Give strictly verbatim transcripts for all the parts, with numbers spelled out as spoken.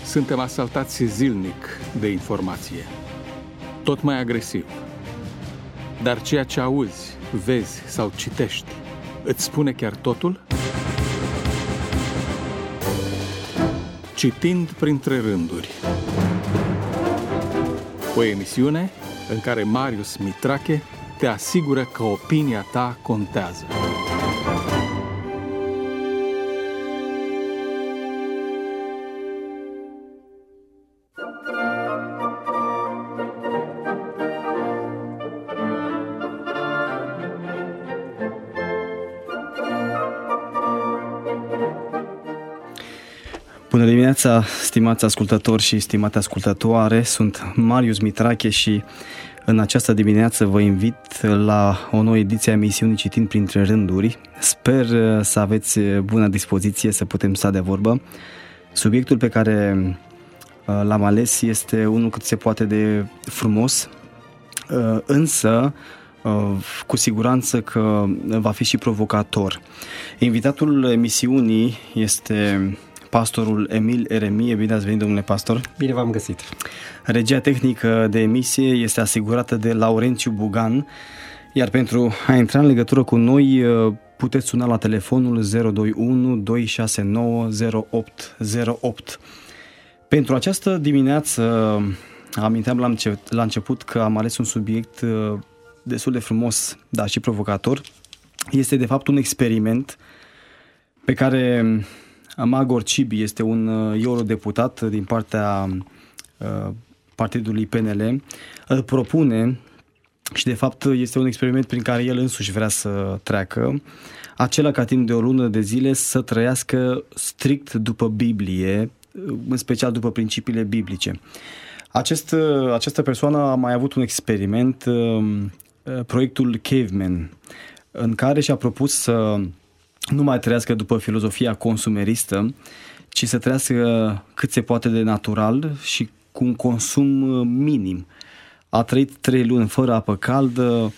suntem asaltați zilnic de informație, tot mai agresiv. Dar ceea ce auzi, vezi sau citești, îți spune chiar totul? Citind printre rânduri. O emisiune în care Marius Mitrache te asigură că opinia ta contează. Bună dimineața, stimați ascultători și stimate ascultătoare, sunt Marius Mitrache și în această dimineață vă invit la o nouă ediție a emisiunii Citind printre rânduri. Sper să aveți bună dispoziție să putem sta de vorbă. Subiectul pe care l-am ales este unul cât se poate de frumos, însă cu siguranță că va fi și provocator. Invitatul emisiunii este pastorul Emil Eremie. Bine ați venit, domnule pastor! Bine v-am găsit! Regia tehnică de emisie este asigurată de Laurențiu Bugan, iar pentru a intra în legătură cu noi puteți suna la telefonul zero doi unu doi șase nouă zero opt zero opt. Pentru această dimineață, aminteam la, înce- la început că am ales un subiect destul de frumos, dar și provocator. Este de fapt un experiment pe care Magor Cibi, este un eurodeputat din partea uh, partidului P N L, îl propune și de fapt este un experiment prin care el însuși vrea să treacă, acela ca timp de o lună de zile să trăiască strict după Biblie, în special după principiile biblice. Acest, această persoană a mai avut un experiment, uh, proiectul Caveman, în care și-a propus să nu mai trăiască după filozofia consumeristă, ci să trăiască cât se poate de natural și cu un consum minim. A trăit trei luni fără apă caldă,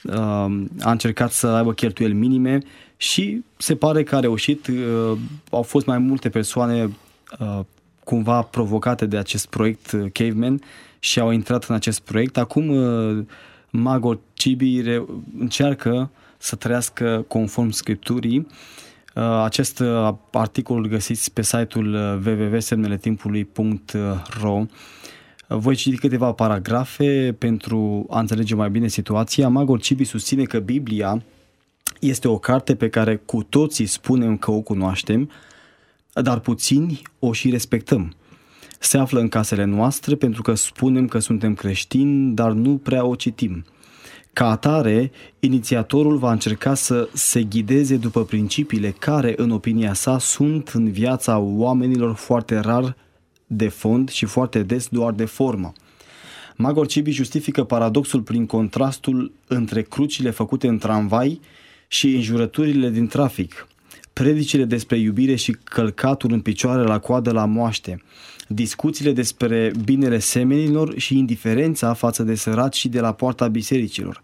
a încercat să aibă cheltuieli minime și se pare că a reușit. Au fost mai multe persoane cumva provocate de acest proiect Caveman și au intrat în acest proiect. Acum Magor Cibi încearcă să trăiască conform Scripturii. Acest articol îl găsiți pe site-ul w w w semnele timpului punct r o. Voi citi câteva paragrafe pentru a înțelege mai bine situația. Magor Cibi susține că Biblia este o carte pe care cu toții spunem că o cunoaștem, dar puțini o și respectăm. Se află în casele noastre pentru că spunem că suntem creștini, dar nu prea o citim. Ca atare, inițiatorul va încerca să se ghideze după principiile care, în opinia sa, sunt în viața oamenilor foarte rar de fond și foarte des doar de formă. Magor Cibi justifică paradoxul prin contrastul între crucile făcute în tramvai și înjurăturile din trafic, predicile despre iubire și călcatul în picioare la coadă la moaște, discuțiile despre binele semenilor și indiferența față de săraci și de la poarta bisericilor.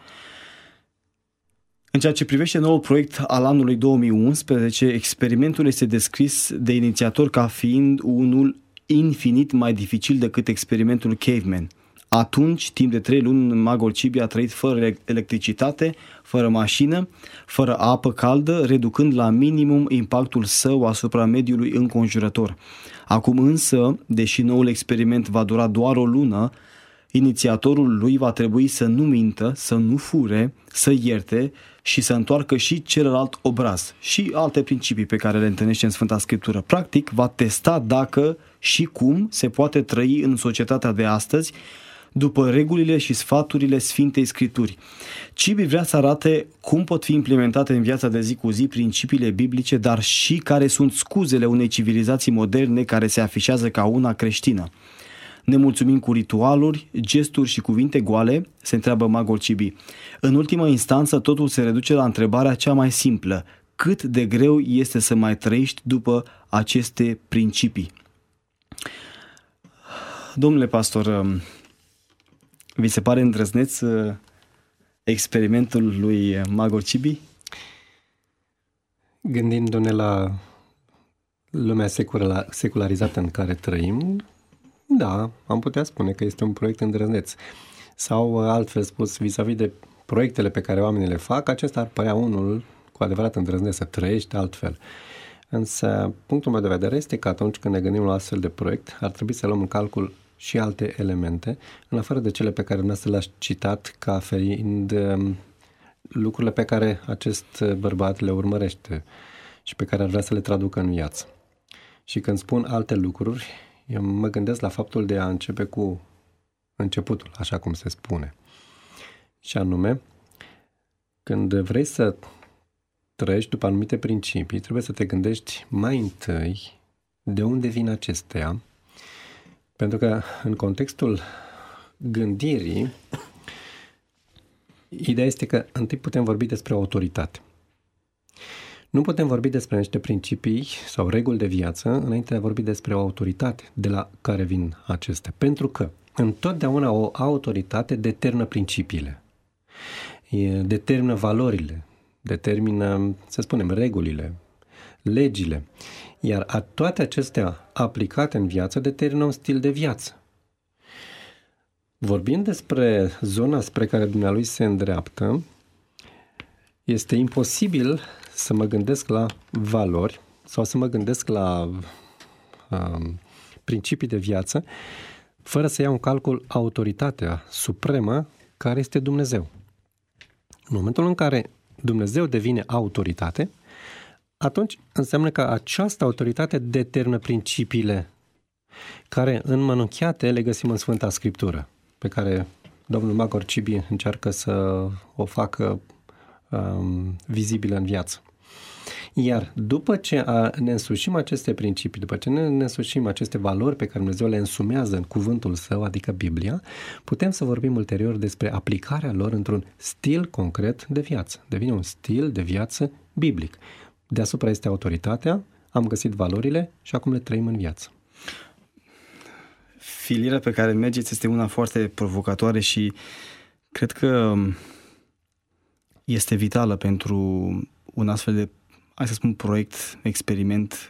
În ceea ce privește noul proiect al anului două mii unsprezece, experimentul este descris de inițiator ca fiind unul infinit mai dificil decât experimentul Caveman. Atunci, timp de trei luni, Magor Cibi a trăit fără electricitate, fără mașină, fără apă caldă, reducând la minimum impactul său asupra mediului înconjurător. Acum însă, deși noul experiment va dura doar o lună, inițiatorul lui va trebui să nu mintă, să nu fure, să ierte și să întoarcă și celălalt obraz și alte principii pe care le întâlnește în Sfânta Scriptură. Practic, va testa dacă și cum se poate trăi în societatea de astăzi după regulile și sfaturile Sfintei Scripturi. Cibi vrea să arate cum pot fi implementate în viața de zi cu zi principiile biblice, dar și care sunt scuzele unei civilizații moderne care se afișează ca una creștină. Ne mulțumim cu ritualuri, gesturi și cuvinte goale, se întreabă Magor Cibi. În ultima instanță, totul se reduce la întrebarea cea mai simplă: cât de greu este să mai trăiești după aceste principii? Domnule pastor, vi se pare îndrăzneț experimentul lui Magor Cibi? Gândindu-ne la lumea secularizată în care trăim, Da, am putea spune că este un proiect îndrăzneț. Sau altfel spus, vis-a-vis de proiectele pe care oamenii le fac, acesta ar părea unul cu adevărat îndrăzneț, să trăiești altfel. Însă, punctul meu de vedere este că atunci când ne gândim la astfel de proiect, ar trebui să luăm în calcul și alte elemente, în afară de cele pe care dumneavoastră le-ați citat ca fiind um, lucrurile pe care acest bărbat le urmărește și pe care ar vrea să le traducă în viață. Și când spun alte lucruri, eu mă gândesc la faptul de a începe cu începutul, așa cum se spune. Și anume, când vrei să trăiești după anumite principii, trebuie să te gândești mai întâi de unde vin acestea, pentru că în contextul gândirii, ideea este că întâi putem vorbi despre o autoritate. Nu putem vorbi despre niște principii sau reguli de viață înainte de a vorbi despre o autoritate de la care vin acestea. Pentru că întotdeauna o autoritate determină principiile, determină valorile, determină, să spunem, regulile, legile. Iar toate acestea aplicate în viață determină un stil de viață. Vorbind despre zona spre care dumnealui se îndreaptă, este imposibil să mă gândesc la valori sau să mă gândesc la um, principii de viață fără să iau în calcul autoritatea supremă care este Dumnezeu. În momentul în care Dumnezeu devine autoritate, atunci înseamnă că această autoritate determină principiile care înmănunchiate le găsim în Sfânta Scriptură, pe care domnul Magor Cibi încearcă să o facă um, vizibilă în viață. Iar după ce a, ne însușim aceste principii, după ce ne, ne însușim aceste valori pe care Dumnezeu le însumează în cuvântul Său, adică Biblia, putem să vorbim ulterior despre aplicarea lor într-un stil concret de viață. Devine un stil de viață biblic. Deasupra este autoritatea, am găsit valorile și acum le trăim în viață. Filiera pe care mergeți este una foarte provocatoare și cred că este vitală pentru un astfel de, hai să spun, proiect, experiment.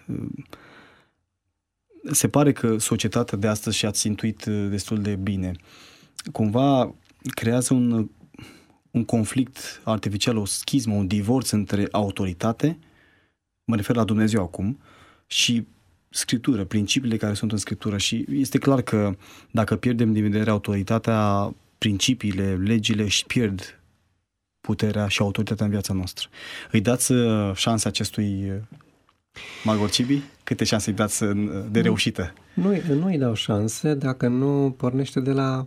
Se pare că societatea de astăzi, și ați intuit destul de bine, cumva creează un, un conflict artificial, o schismă, un divorț între autoritate, mă refer la Dumnezeu acum, și Scriptură, principiile care sunt în Scriptură. Și este clar că dacă pierdem din vedere autoritatea, principiile, legile își pierd puterea și autoritatea în viața noastră. Îi dați șanse acestui Magor Cibi? Câte șanse îi dați de reușită? Nu, nu îi dau șanse dacă nu pornește de la,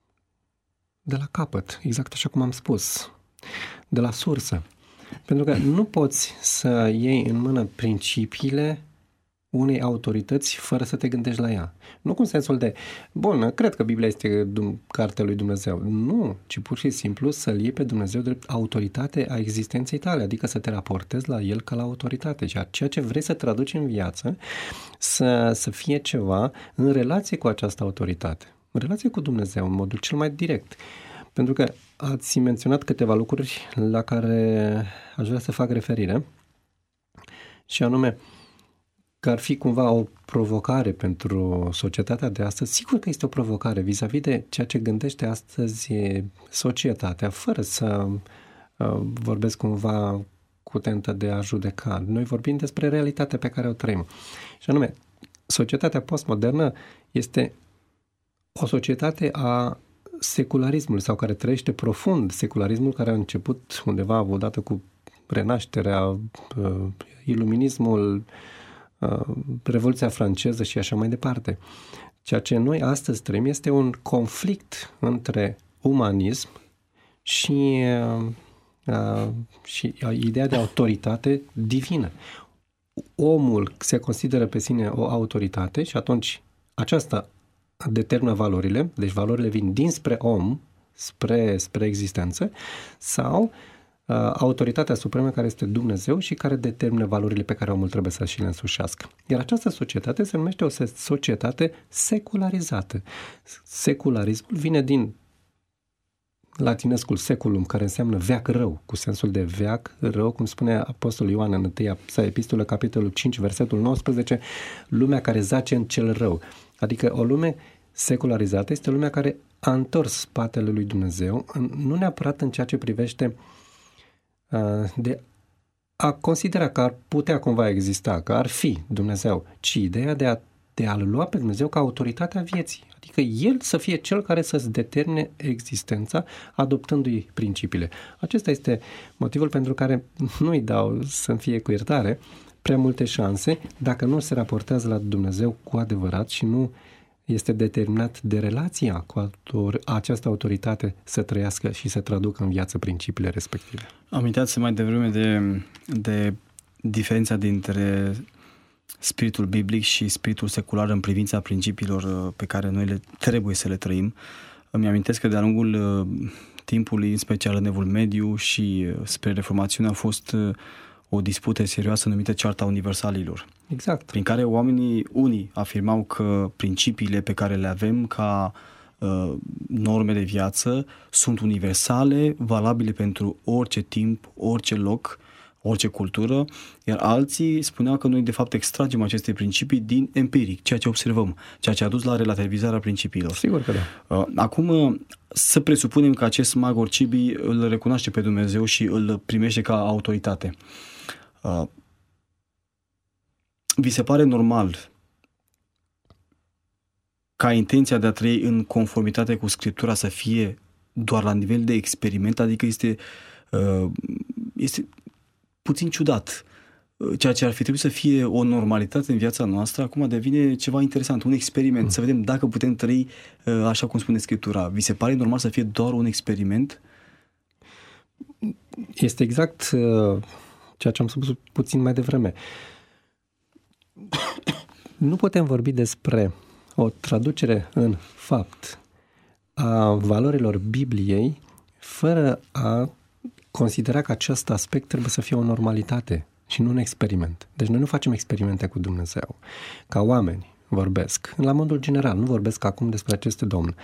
de la capăt, exact așa cum am spus, de la sursă. Pentru că nu poți să iei în mână principiile unei autorități fără să te gândești la ea. Nu cu sensul de, bun, cred că Biblia este cartea lui Dumnezeu. Nu, ci pur și simplu să-L iei pe Dumnezeu drept autoritate a existenței tale, adică să te raportezi la El ca la autoritate. Și ceea ce vrei să traduci în viață, să, să fie ceva în relație cu această autoritate. În relație cu Dumnezeu, în modul cel mai direct. Pentru că ați menționat câteva lucruri la care aș vrea să fac referire, și anume că ar fi cumva o provocare pentru societatea de astăzi. Sigur că este o provocare vis-a-vis de ceea ce gândește astăzi societatea, fără să uh, vorbesc cumva cu tentă de a judeca. Noi vorbim despre realitatea pe care o trăim. Și anume, societatea postmodernă este o societate a secularismului, sau care trăiește profund secularismul, care a început undeva odată cu renașterea, uh, iluminismul, Revoluția franceză și așa mai departe. Ceea ce noi astăzi trăim este un conflict între umanism și, uh, și ideea de autoritate divină. Omul se consideră pe sine o autoritate și atunci aceasta determină valorile, deci valorile vin dinspre om spre, spre existență, sau autoritatea supremă care este Dumnezeu și care determină valorile pe care omul trebuie să și le însușească. Iar această societate se numește o societate secularizată. Secularismul vine din latinescul seculum, care înseamnă veac rău, cu sensul de veac rău, cum spune Apostolul Ioan în întâia sa epistolă, capitolul cinci, versetul nouăsprezece, lumea care zace în cel rău. Adică o lume secularizată este lumea care a întors spatele lui Dumnezeu, nu neapărat în ceea ce privește de a considera că ar putea cumva exista, că ar fi Dumnezeu, ci ideea de a, de a-L lua pe Dumnezeu ca autoritatea vieții. Adică El să fie Cel care să-ți determine existența, adoptându-i principiile. Acesta este motivul pentru care nu-i dau să-mi fie cu iertare prea multe șanse dacă nu se raportează la Dumnezeu cu adevărat și nu este determinat de relația cu autor, această autoritate să trăiască și să traducă în viață principiile respective. Aminteați mai devreme de, de diferența dintre spiritul biblic și spiritul secular în privința principiilor pe care noi le trebuie să le trăim. Îmi amintesc că de-a lungul timpului, în special în Evul Mediu și spre Reformațiune, a fost o dispută serioasă numită Cearta Universalilor. Exact. Prin care oamenii, unii afirmau că principiile pe care le avem ca uh, norme de viață sunt universale, valabile pentru orice timp, orice loc, orice cultură, iar alții spuneau că noi de fapt extragem aceste principii din empiric, ceea ce observăm, ceea ce a dus la relativizarea principiilor. Sigur că da. Uh, acum uh, să presupunem că acest Magor Cibi îl recunoaște pe Dumnezeu și îl primește ca autoritate. Uh, vi se pare normal ca intenția de a trăi în conformitate cu Scriptura să fie doar la nivel de experiment? Adică este, uh, este puțin ciudat. Ceea ce ar fi trebuit să fie o normalitate în viața noastră, acum devine ceva interesant, un experiment, mm. să vedem dacă putem trăi uh, așa cum spune Scriptura. Vi se pare normal să fie doar un experiment? Este exact uh, ceea ce am spus puțin mai devreme. Nu putem vorbi despre o traducere în fapt a valorilor Bibliei fără a considera că acest aspect trebuie să fie o normalitate și nu un experiment. Deci noi nu facem experimente cu Dumnezeu. Ca oameni vorbesc. La modul general, nu vorbesc acum despre aceste domn.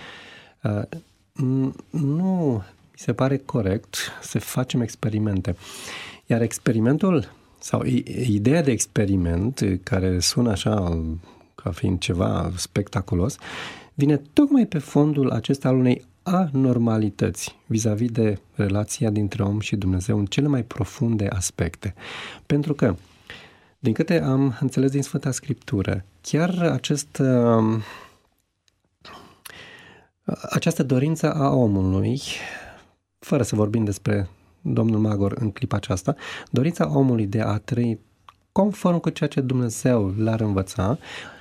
Nu mi se pare corect să facem experimente. Iar experimentul sau ideea de experiment, care sună așa ca fiind ceva spectaculos, vine tocmai pe fondul acesta al unei anormalități vis-a-vis de relația dintre om și Dumnezeu în cele mai profunde aspecte. Pentru că, din câte am înțeles din Sfânta Scriptură, chiar acest, această dorință a omului, fără să vorbim despre domnul Magor în clipa aceasta, dorința omului de a trăi conform cu ceea ce Dumnezeu l-ar învăța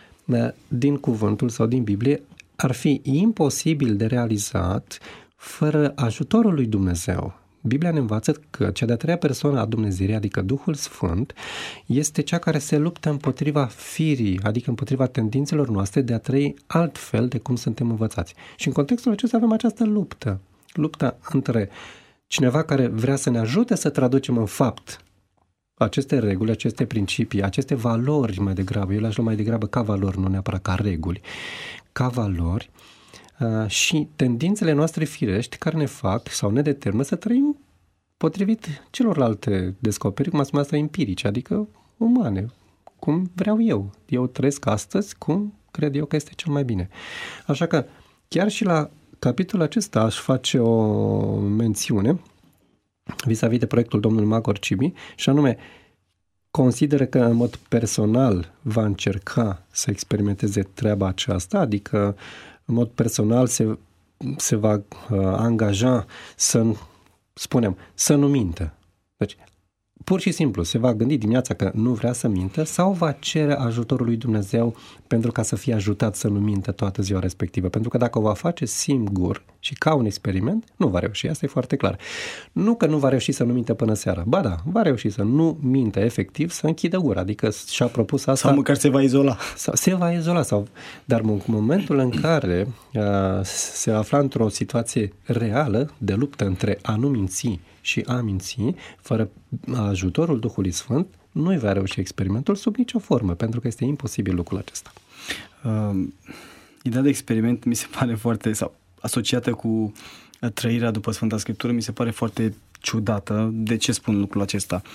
din cuvântul sau din Biblie, ar fi imposibil de realizat fără ajutorul lui Dumnezeu. Biblia ne învață că cea de-a treia persoană a Dumnezeirii, adică Duhul Sfânt, este cea care se luptă împotriva firii, adică împotriva tendințelor noastre de a trăi altfel de cum suntem învățați. Și în contextul acesta avem această luptă. Lupta între cineva care vrea să ne ajute să traducem în fapt aceste reguli, aceste principii, aceste valori mai degrabă, eu le-aș lua mai degrabă ca valori, nu neapărat ca reguli, ca valori uh, și tendințele noastre firești care ne fac sau ne determină să trăim potrivit celorlalte descoperiri, cum am spus asta, empirice, adică umane, cum vreau eu. Eu trăiesc astăzi cum cred eu că este cel mai bine. Așa că chiar și la capitolul acesta aș face o mențiune vis-a-vis de proiectul domnului Magor Cibi, și anume consideră că în mod personal va încerca să experimenteze treaba aceasta, adică în mod personal se, se va uh, angaja să, spunem, să nu mintă. Deci, pur și simplu, se va gândi dimineața că nu vrea să mintă sau va cere ajutorul lui Dumnezeu pentru ca să fie ajutat să nu mintă toată ziua respectivă. Pentru că dacă o va face singur și ca un experiment, nu va reuși. Asta e foarte clar. Nu că nu va reuși să nu mintă până seara. Ba da, va reuși să nu mintă efectiv, să închidă gura. Adică și-a propus asta. Sau măcar se va izola. Sau se va izola. Sau, dar în momentul în care uh, se afla într-o situație reală de luptă între a nu minți și a minți, fără ajutorul Duhului Sfânt, nu va reuși experimentul sub nicio formă, pentru că este imposibil lucrul acesta. Uh, ideea de experiment mi se pare foarte, sau asociată cu trăirea după Sfânta Scriptură, mi se pare foarte ciudată. De ce spun lucrul acesta?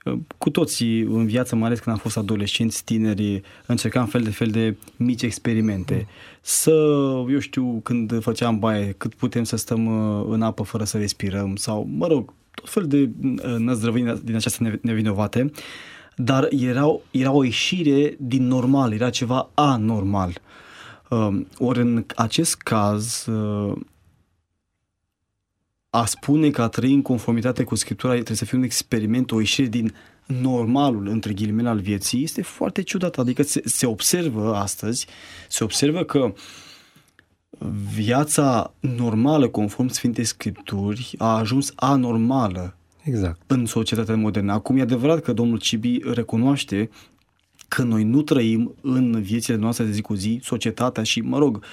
cu toții în viață, mai ales când am fost adolescenți, tineri, încercam fel de fel de mici experimente. Mm. Să, eu știu, când făceam baie, cât putem să stăm în apă fără să respirăm sau, mă rog, tot fel de năzdrăvăini din acestea nevinovate, dar erau, era o ieșire din normal, era ceva anormal. Ori în acest caz, a spune că a trăi în conformitate cu Scriptura trebuie să fie un experiment, o ieșire din normalul, între ghilimele, al vieții, este foarte ciudat. Adică se, se observă astăzi, se observă că viața normală, conform Sfintei Scripturi, a ajuns anormală. Exact. În societatea modernă. Acum e adevărat că domnul Cibi recunoaște că noi nu trăim în viețile noastre de zi cu zi, societatea și, mă rog,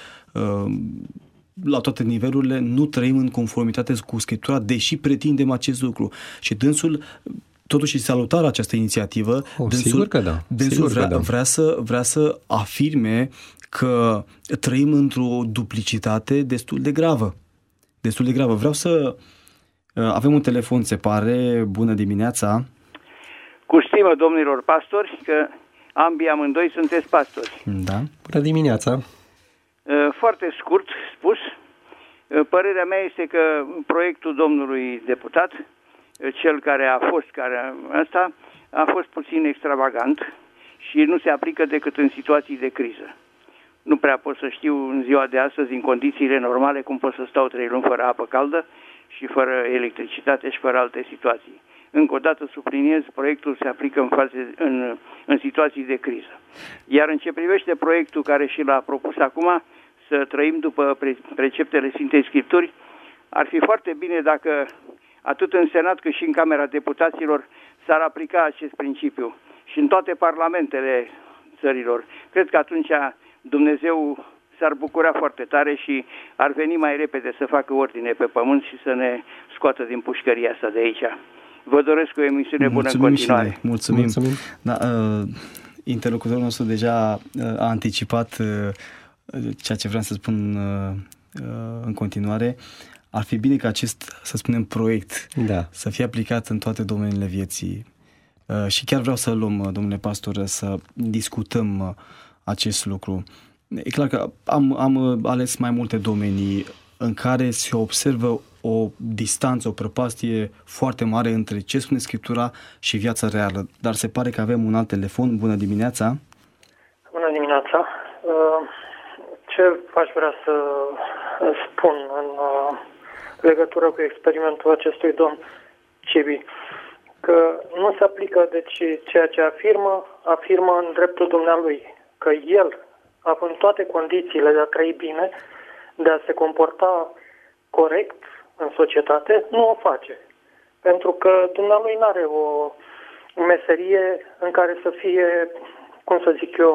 la toate nivelurile, nu trăim în conformitate cu Scriptura, deși pretindem acest lucru. Și dânsul, totuși salutar această inițiativă, oh, dânsul, sigur că da. dânsul sigur vrea, că da. vrea, să, vrea să afirme că trăim într-o duplicitate destul de gravă. Destul de gravă. Vreau să avem un telefon, se pare. Bună dimineața! Cu stimă, domnilor pastori, că ambii amândoi sunteți pastori. Da. Bună dimineața! Foarte scurt spus, părerea mea este că proiectul domnului deputat, cel care a fost, care ăsta, a fost puțin extravagant și nu se aplică decât în situații de criză. Nu prea pot să știu în ziua de astăzi, în condițiile normale, cum pot să stau trei luni fără apă caldă și fără electricitate și fără alte situații. Încă o dată subliniez, proiectul se aplică în, faze, în, în situații de criză. Iar în ce privește proiectul care și l-a propus acum, să trăim după pre, preceptele Sfintei Scripturi, ar fi foarte bine dacă atât în Senat cât și în Camera Deputaților s-ar aplica acest principiu și în toate parlamentele țărilor. Cred că atunci Dumnezeu s-ar bucura foarte tare și ar veni mai repede să facă ordine pe pământ și să ne scoată din pușcăria asta de aici. Vă doresc o emisiune bună. Mulțumim în continuare. Mulțumim. Mulțumim. Da, uh, interlocutorul nostru deja uh, a anticipat uh, ceea ce vreau să spun uh, uh, în continuare. Ar fi bine ca acest, să spunem, proiect da. să fie aplicat în toate domeniile vieții. Uh, și chiar vreau să luăm, domnule pastor, să discutăm uh, acest lucru. E clar că am, am ales mai multe domenii în care se observă o distanță, o prăpastie foarte mare între ce spune Scriptura și viața reală. Dar se pare că avem un alt telefon. Bună dimineața! Bună dimineața! Ce aș vrea să spun în legătură cu experimentul acestui domn Cibi? Că nu se aplică, deci, ceea ce afirmă, afirmă în dreptul dumnealui, că el, având toate condițiile de a trăi bine, de a se comporta corect în societate, nu o face. Pentru că dumnealui nu are o meserie în care să fie, cum să zic eu,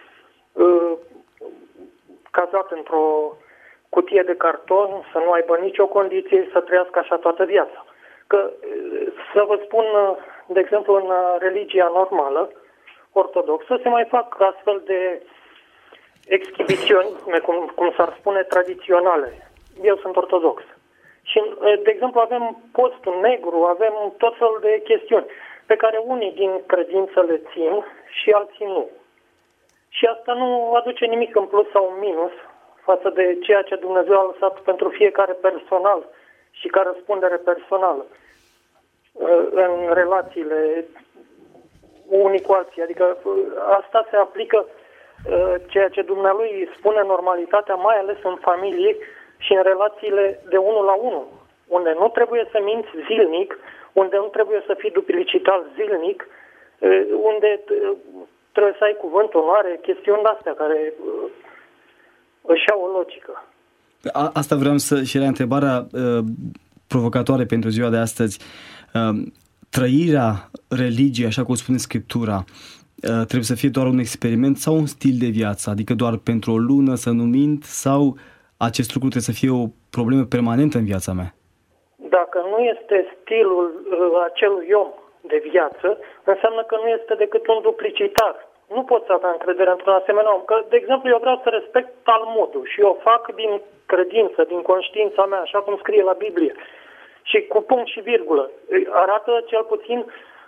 cazat într-o cutie de carton, să nu aibă nicio condiție, să trăiască așa toată viața. Că, să vă spun, de exemplu, în religia normală, ortodoxă, se mai fac astfel de exhibițiuni, cum, cum s-ar spune, tradiționale. Eu sunt ortodox. Și, de exemplu, avem postul negru, avem tot felul de chestiuni pe care unii din credință le țin și alții nu. Și asta nu aduce nimic în plus sau în minus față de ceea ce Dumnezeu a lăsat pentru fiecare personal și ca răspundere personală în relațiile unii cu alții. Adică asta se aplică ceea ce Dumnealui spune normalitatea, mai ales în familie și în relațiile de unul la unul, unde nu trebuie să minți zilnic, unde nu trebuie să fii duplicitar zilnic, unde trebuie să ai cuvânt, onoare, chestiuni de-astea care își au o logică. A, asta vreau să, și era întrebarea uh, provocatoare pentru ziua de astăzi. Uh, trăirea religiei, așa cum spune Scriptura, uh, trebuie să fie doar un experiment sau un stil de viață? Adică doar pentru o lună să nu mint sau acest lucru trebuie să fie o problemă permanentă în viața mea? Dacă nu este stilul uh, acelui om de viață, înseamnă că nu este decât un duplicitar. Nu poți avea încredere într-un asemenea om. Că, de exemplu, eu vreau să respect Talmudul și eu fac din credință, din conștiința mea, așa cum scrie la Biblie. Și cu punct și virgulă. Arată cel puțin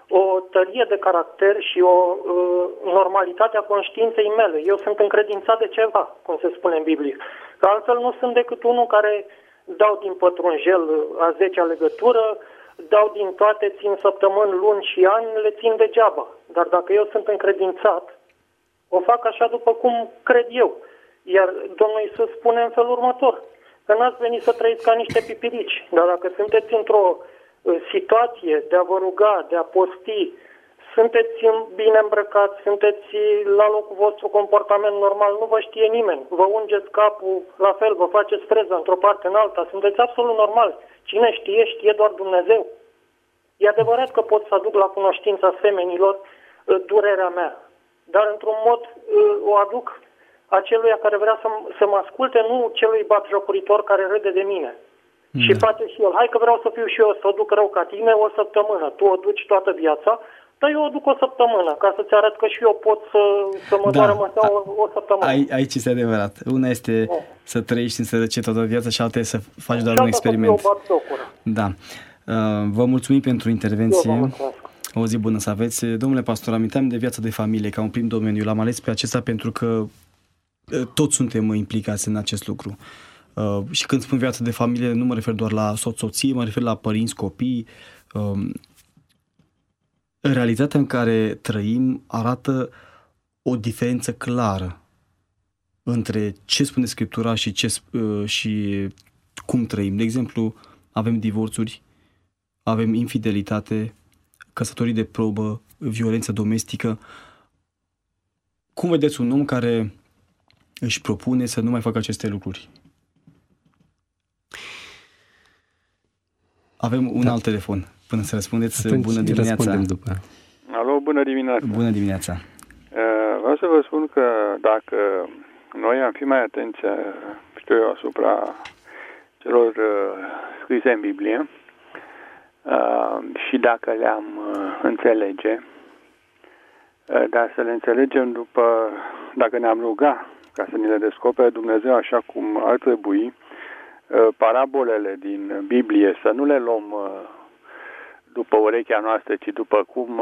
o tărie de caracter și o uh, normalitate a conștiinței mele. Eu sunt încredințat de ceva, cum se spune în Biblie. Că altfel nu sunt decât unul care dau din pătrunjel a zecea legătură, dau din toate, țin săptămâni, luni și ani, le țin degeaba. Dar dacă eu sunt încredințat, o fac așa după cum cred eu. Iar Domnul Iisus spune în felul următor, că n-ați venit să trăiți ca niște pipirici, dar dacă sunteți într-o situație de a vă ruga, de a posti, sunteți bine îmbrăcați, sunteți la locul vostru comportament normal, nu vă știe nimeni, vă ungeți capul la fel, vă faceți freză într-o parte în alta, sunteți absolut normal. Cine știe, știe doar Dumnezeu. E adevărat că pot să aduc la cunoștința semenilor durerea mea, dar într-un mod o aduc aceluia care vrea să, să mă asculte, nu celui batjocoritor care râde de mine. Mm. Și face și el, hai că vreau să fiu și eu, să o duc rău ca tine o săptămână, tu o duci toată viața, dar eu o duc o săptămână, ca să-ți arăt că și eu pot să, să mă da. doară măsea o, o săptămână. Ai, aici este adevărat. Una este da. să trăiești în sărăcie toată viața și alta este să faci doar un experiment. Da. Vă mulțumim pentru intervenție. O zi bună să aveți. Domnule pastor, aminteam de viața de familie ca un prim domeniu. L-am ales pe acesta pentru că toți suntem implicați în acest lucru. Uh, și când spun viață de familie, nu mă refer doar la soț-soție, mă refer la părinți, copii. Uh, realitatea în care trăim arată o diferență clară între ce spune Scriptura și, ce, uh, și cum trăim. De exemplu, avem divorțuri, avem infidelitate, căsătorii de probă, violență domestică. Cum vedeți un om care își propune să nu mai facă aceste lucruri? Avem un da. alt telefon. Până să răspundeți, atunci bună dimineața. După. Alo, bună dimineața. Bună dimineața. Uh, vreau să vă spun că dacă noi am fi mai atenți, știu eu, asupra celor uh, scrise în Biblie uh, și dacă le-am uh, înțelege, uh, dar să le înțelegem după, dacă ne-am ruga ca să ni le descopere Dumnezeu așa cum ar trebui, parabolele din Biblie, să nu le luăm după urechea noastră, ci după cum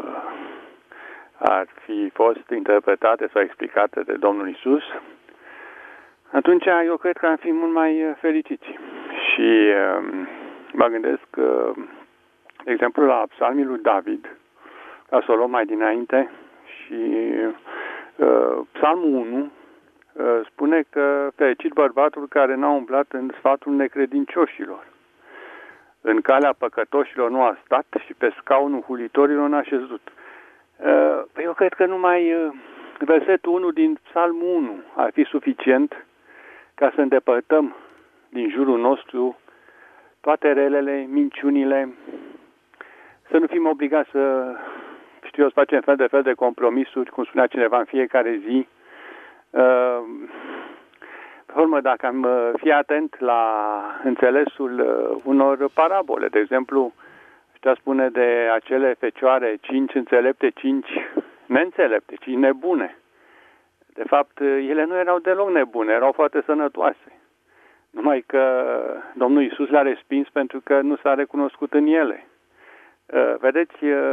ar fi fost interpretate sau explicate de Domnul Iisus, atunci eu cred că am fi mult mai fericiți. Și mă gândesc, de exemplu, la psalmul lui David, ca să o luăm mai dinainte, și psalmul unu spune că fericit bărbatul care n-a umblat în sfatul necredincioșilor. În calea păcătoșilor nu a stat și pe scaunul hulitorilor n-a așezut. Eu cred că numai versetul unu din psalmul unu ar fi suficient ca să îndepărtăm din jurul nostru toate relele, minciunile, să nu fim obligați să, știu eu, să facem fel de fel de compromisuri, cum spunea cineva, în fiecare zi. Uh, pe urmă, dacă am fi atent la înțelesul uh, unor parabole, de exemplu, ăștia spune de acele fecioare, cinci înțelepte, cinci neînțelepte, cinci nebune. De fapt, ele nu erau deloc nebune, erau foarte sănătoase. Numai că Domnul Iisus le-a respins pentru că nu s-a recunoscut în ele. Uh, vedeți, uh,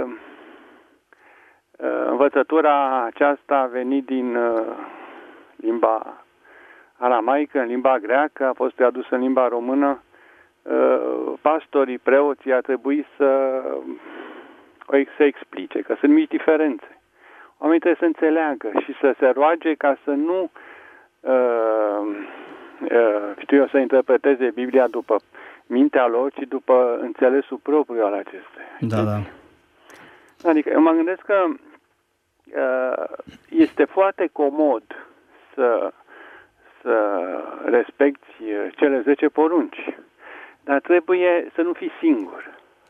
uh, învățătura aceasta a venit din uh, limba aramaică, în limba greacă, a fost tradusă în limba română. Pastorii, preoții ar trebui să se explice, că sunt mici diferențe. Oamenii trebuie să înțeleagă și să se roage ca să nu știu eu, să interpreteze Biblia după mintea lor, ci după înțelesul propriu al acesteia. Da, da. Adică eu mă gândesc că este foarte comod să, să respecti cele zece porunci, dar trebuie să nu fii singur.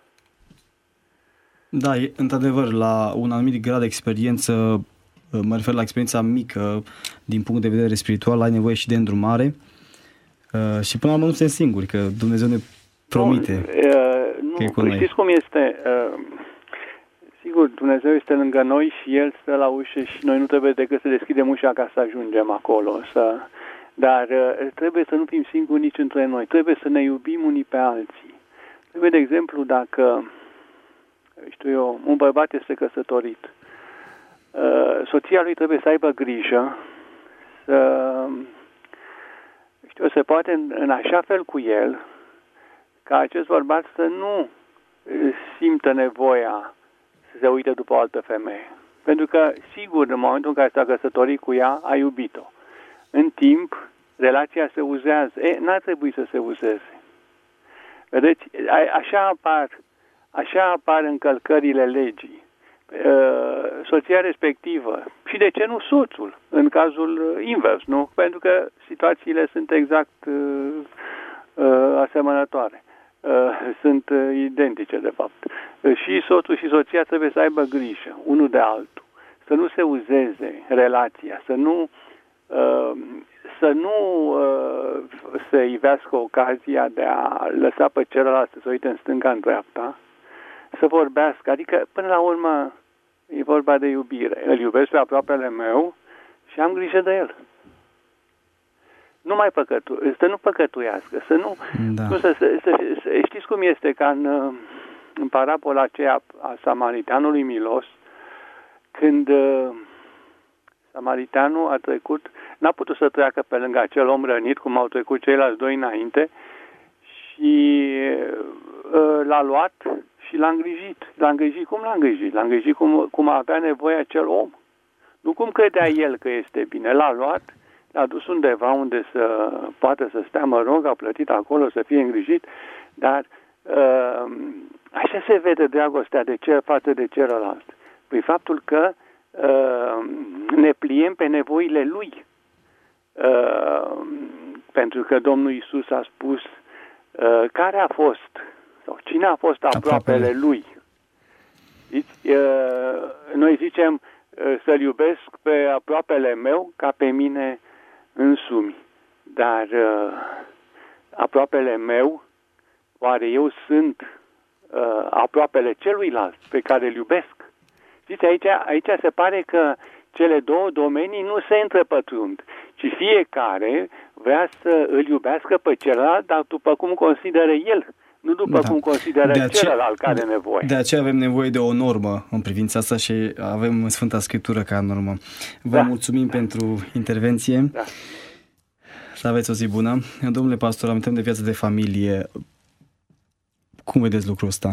Da, e, într-adevăr, la un anumit grad de experiență, mă refer la experiența mică, din punct de vedere spiritual, ai nevoie și de îndrumare și până la urmă nu suntem singuri, că Dumnezeu ne promite. Nu, uh, nu. Știți cum este? Uh, sigur, Dumnezeu este lângă noi și El stă la ușă și noi nu trebuie decât să deschidem ușa ca să ajungem acolo. Să... Dar uh, trebuie să nu fim singuri nici între noi. Trebuie să ne iubim unii pe alții. Trebuie, de exemplu, dacă știu eu, un bărbat este căsătorit, soția lui trebuie să aibă grijă să, știu, se poate în, în așa fel cu el ca acest bărbat să nu simtă nevoia să se uite după o altă femeie. Pentru că, sigur, în momentul în care s-a căsătorit cu ea, a iubit-o. În timp, relația se uzează. E, n-ar trebui să se uzeze. Vedeți, a, așa apar, așa apar încălcările legii. Soția respectivă și de ce nu soțul în cazul invers, nu? Pentru că situațiile sunt exact uh, uh, asemănătoare, uh, sunt uh, identice de fapt. Uh, și soțul și soția trebuie să aibă grijă unul de altul, să nu se uzeze relația, să nu uh, să nu uh, se ivească ocazia de a lăsa pe celălalt să se uite în stânga, în dreapta, să vorbească, adică până la urmă e vorba de iubire. Îl iubesc pe aproapele meu și am grijă de el. Nu mai păcătu, să nu păcătuiască, să nu, da. nu să, să, să, să, știți cum este ca în, în parabola aceea a samariteanului milos, când uh, samariteanul a trecut, n-a putut să treacă pe lângă acel om rănit, cum au trecut ceilalți doi înainte, și uh, l-a luat și l-a îngrijit. L-a îngrijit cum l-a îngrijit? L-a îngrijit cum, cum avea nevoie acel om. Nu cum credea el că este bine. L-a luat, l-a dus undeva unde să poată să stea, mă rog, a plătit acolo să fie îngrijit, dar uh, așa se vede dragostea de cel față de celălalt. Prin faptul că uh, ne pliem pe nevoile lui. Uh, pentru că Domnul Iisus a spus uh, care a fost sau cine a fost aproapele, aproapele lui. Zici, uh, noi zicem uh, să-l iubesc pe aproapele meu ca pe mine însumi. Dar uh, aproapele meu, oare eu sunt uh, aproapele celuilalt pe care îl iubesc? Știți, aici, aici se pare că cele două domenii nu se întrepătrund, ci fiecare vrea să îl iubească pe celălalt, dar după cum consideră el, nu după da. cum consideră de aceea, celălalt care are nevoie. De aceea avem nevoie de o normă în privința asta și avem Sfânta Scriptură ca normă. Vă da. mulțumim da. pentru intervenție. Da. Să aveți o zi bună. Domnule pastor, amintim de viață de familie. Cum vedeți lucrul ăsta?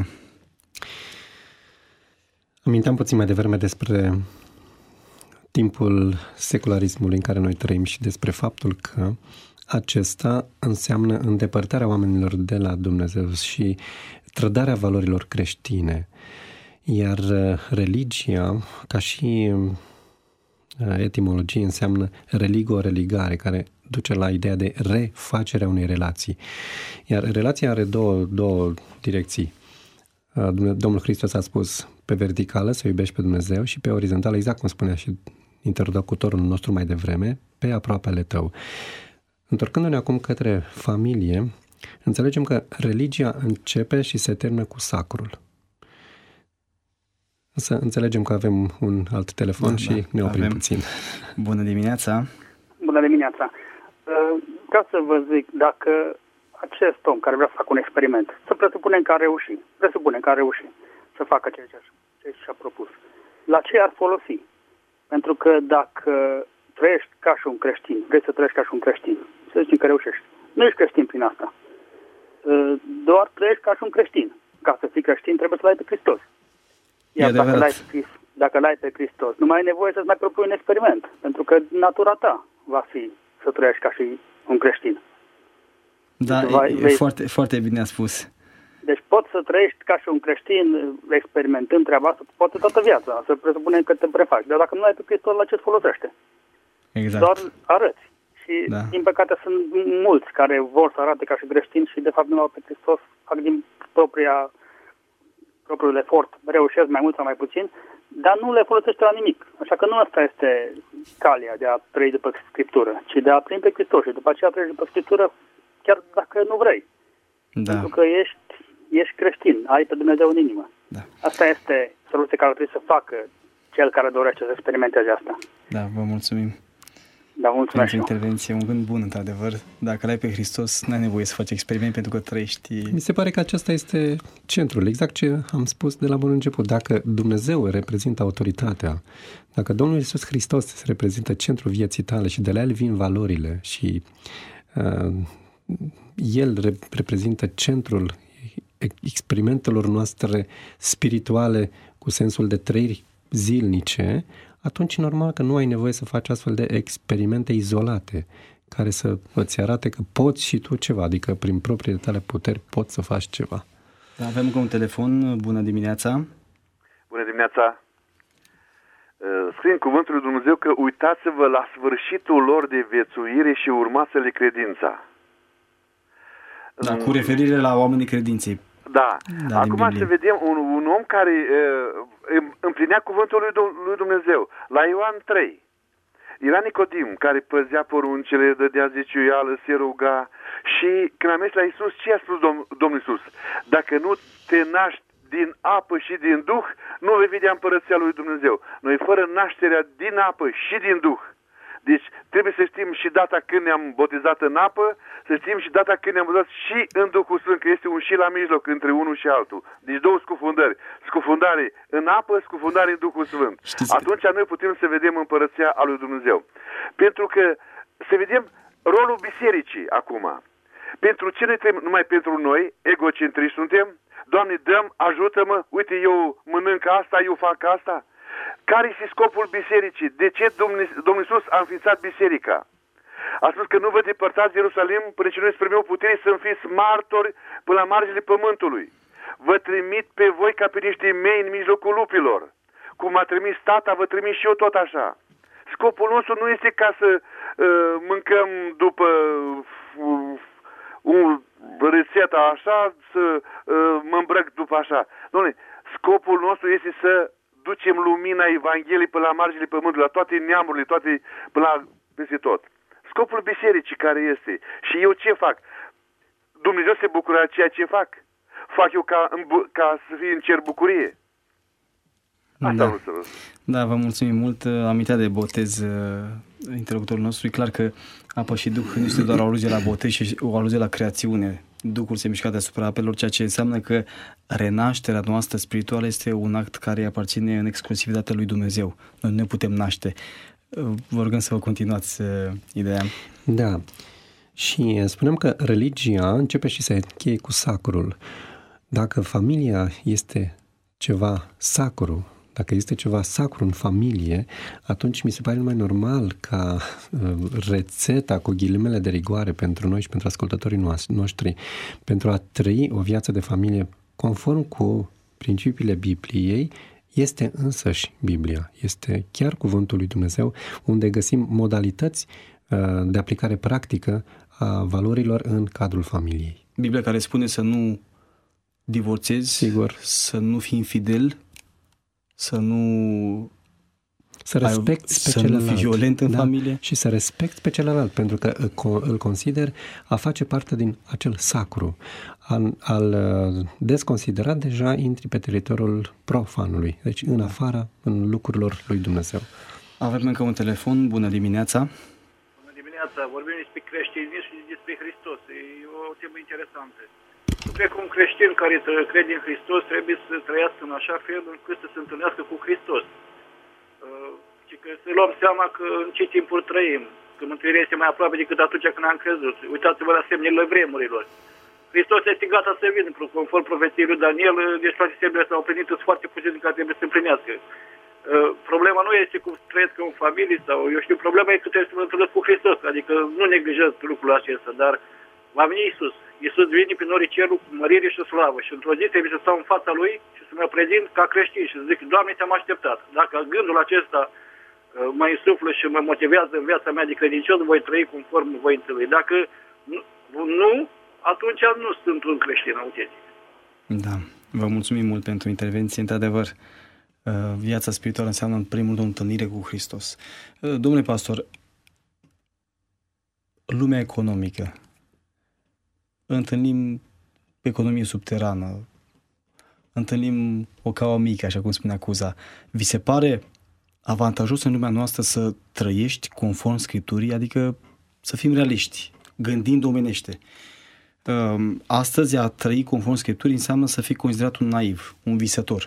Aminteam puțin mai devreme despre timpul secularismului în care noi trăim și despre faptul că acesta înseamnă îndepărtarea oamenilor de la Dumnezeu și trădarea valorilor creștine. Iar religia, ca și etimologie, înseamnă religo, religare, care duce la ideea de refacerea unei relații. Iar relația are două, două direcții. Domnul Hristos a spus pe verticală să iubești pe Dumnezeu și pe orizontală, exact cum spunea și interlocutorul nostru mai devreme, pe aproapele tău. Întorcându-ne acum către familie, înțelegem că religia începe și se termină cu sacrul. Să înțelegem că avem un alt telefon da, și da, ne oprim avem. puțin. Bună dimineața! Bună dimineața! Vreau să vă zic, dacă acest om care vrea să facă un experiment, să presupunem că a reușit, presupunem că a reușit să facă ceea ce, ce și-a propus, la ce ar folosi? Pentru că dacă trăiești ca și un creștin, vrei să trăiești ca și un creștin, să zicem că reușești. Nu ești creștin prin asta. Doar trăiești ca și un creștin. Ca să fii creștin trebuie să-L ai pe Hristos. Iar dacă l-ai pe, dacă l-ai pe Hristos, nu mai ai nevoie să-ți mai propui un experiment. Pentru că natura ta va fi să trăiești ca și un creștin. Da, e, e vei... foarte, foarte bine a spus. Deci poți să trăiești ca și un creștin experimentând treaba asta, poate toată viața, să presupunem că te prefaci. Dar dacă nu ai pe Hristos, la ce îți folosește? Exact. Doar arăți. Și da. din păcate sunt mulți care vor să arate ca și creștini și de fapt nu au pe Hristos, fac din propria, propriul efort, reușesc mai mult sau mai puțin, dar nu le folosește la nimic. Așa că nu asta este calea de a trăi după Scriptură, ci de a trăi pe Hristos și după aceea trăi după Scriptură chiar dacă nu vrei. Da. Pentru că ești, ești creștin, ai pe Dumnezeu în inimă. Da. Asta este soluția care trebuie să facă cel care dorește să experimenteze asta. Da, vă mulțumim. Da, mulțumesc. Pentru intervenție, un gând bun, într-adevăr. Dacă l-ai pe Hristos, n-ai nevoie să faci experiment pentru că trăiești... Mi se pare că acesta este centrul, exact ce am spus de la bun început. Dacă Dumnezeu reprezintă autoritatea, dacă Domnul Iisus Hristos reprezintă centrul vieții tale și de la El vin valorile și uh, El rep- reprezintă centrul experimentelor noastre spirituale cu sensul de trăiri zilnice, atunci normal că nu ai nevoie să faci astfel de experimente izolate care să îți arate că poți și tu ceva, adică prin propriile tale puteri poți să faci ceva. Da, avem încă un telefon. Bună dimineața! Bună dimineața! Scrie în Cuvântul lui Dumnezeu că uitați-vă la sfârșitul lor de viețuire și urmați-le credința. Da, cu referire la oamenii credinței. Da. da Acum să vedem un, un om care uh, împlinea cuvântul lui, lui Dumnezeu. La Ioan trei era Nicodim care păzea poruncile, dădea zeciuială, se ruga și când a mers la Iisus, ce a spus Dom- Domnul Iisus? Dacă nu te naști din apă și din Duh, nu vei vedea împărăția lui Dumnezeu. Noi fără nașterea din apă și din Duh. Deci trebuie să știm și data când ne-am botezat în apă, să știm și data când ne-am botezat și în Duhul Sfânt, că este un și la mijloc între unul și altul. Deci două scufundări. Scufundare în apă, scufundare în Duhul Sfânt. Știți Atunci că... noi putem să vedem împărăția a lui Dumnezeu. Pentru că să vedem rolul bisericii acum. Pentru ce ne trebuie? Numai pentru noi, egocentriști suntem? Doamne, dăm, ajută-mă, uite, eu mănânc asta, eu fac asta. Care este scopul bisericii? De ce Domnul Iisus a înființat biserica? A spus că nu vă depărtați Ierusalim până ce nu veți primi o putere să fiți martori până la marginile pământului. Vă trimit pe voi ca pe niște mei în mijlocul lupilor. Cum m-a trimis tata, vă trimit și eu tot așa. Scopul nostru nu este ca să uh, mâncăm după uh, un rețeta așa, să uh, mă îmbrăc după așa. Doamne, scopul nostru este să ducem lumina Evangheliei până la marginile pământului, la toate neamurile, toate, până la peste tot. Scopul bisericii care este. Și eu ce fac? Dumnezeu se bucură de ceea ce fac. Fac eu ca, ca să fie în cer bucurie. Asta da. Da, vă mulțumim mult. Amintea de botez interlocutorul nostru. E clar că apă și Duh nu este doar o aluzie la botez, ci o aluzie la creațiune. Duhul se mișcă deasupra apelor, ceea ce înseamnă că renașterea noastră spirituală este un act care aparține în exclusivitatea lui Dumnezeu. Noi nu ne putem naște. Vă rugăm să vă continuați uh, ideea. Da. Și spuneam că religia începe și se încheie cu sacrul. Dacă familia este ceva sacru, dacă este ceva sacru în familie, atunci mi se pare mai normal ca uh, rețeta cu ghilimele de rigoare pentru noi și pentru ascultătorii noștri, pentru a trăi o viață de familie conform cu principiile Bibliei, este însăși Biblia. Este chiar cuvântul lui Dumnezeu, unde găsim modalități uh, de aplicare practică a valorilor în cadrul familiei. Biblia care spune să nu divorțezi, sigur, să nu fii infidel, să nu să respecti pe să celălalt, nu fii violent în da? familie și să respecti pe celălalt, pentru că îl consider a face parte din acel sacru. Al, al desconsidera, deja intri pe teritoriul profanului, deci în afara, în lucrurilor lui Dumnezeu. Avem încă un telefon. Bună dimineața! Bună dimineața! Vorbim despre creștinism și despre Hristos. E o temă interesantă. Eu cred că un creștin care crede în Hristos trebuie să trăiască în așa fel încât să se întâlnească cu Hristos. Și că să luăm seama că în ce timpuri trăim, că mântuirea este mai aproape decât atunci când am crezut. Uitați-vă la semnele vremurilor. Hristos este gata să vină, conform profeției lui Daniel, deci toate semnele s-au împlinit, sunt foarte puține care trebuie să împlinească. Problema nu este cum trăiesc în familie sau, eu știu, problema e că trebuie să mă întâlnesc cu Hristos, adică nu neglijez lucrul acesta, dar va veni Iisus. Iisus vine pe norii cerului cu mărire și slavă și într-o zi trebuie să stau în fața Lui și să mă prezint ca creștin și să zic, Doamne, te-am așteptat. Dacă gândul acesta mă insuflă și mă motivează în viața mea de credincios, voi trăi conform voinței Lui. Dacă nu, atunci nu sunt un creștin autentic. Da, vă mulțumim mult pentru intervenție. Într-adevăr, viața spirituală înseamnă în primul rând o întâlnire cu Hristos. Domnule pastor, lumea economică, întâlnim economie subterană, întâlnim o caua mică, așa cum spunea Cuza. Vi se pare avantajos în lumea noastră să trăiești conform Scripturii, adică să fim realiști, gândind omenește. Astăzi a trăi conform Scripturii înseamnă să fii considerat un naiv, un visător.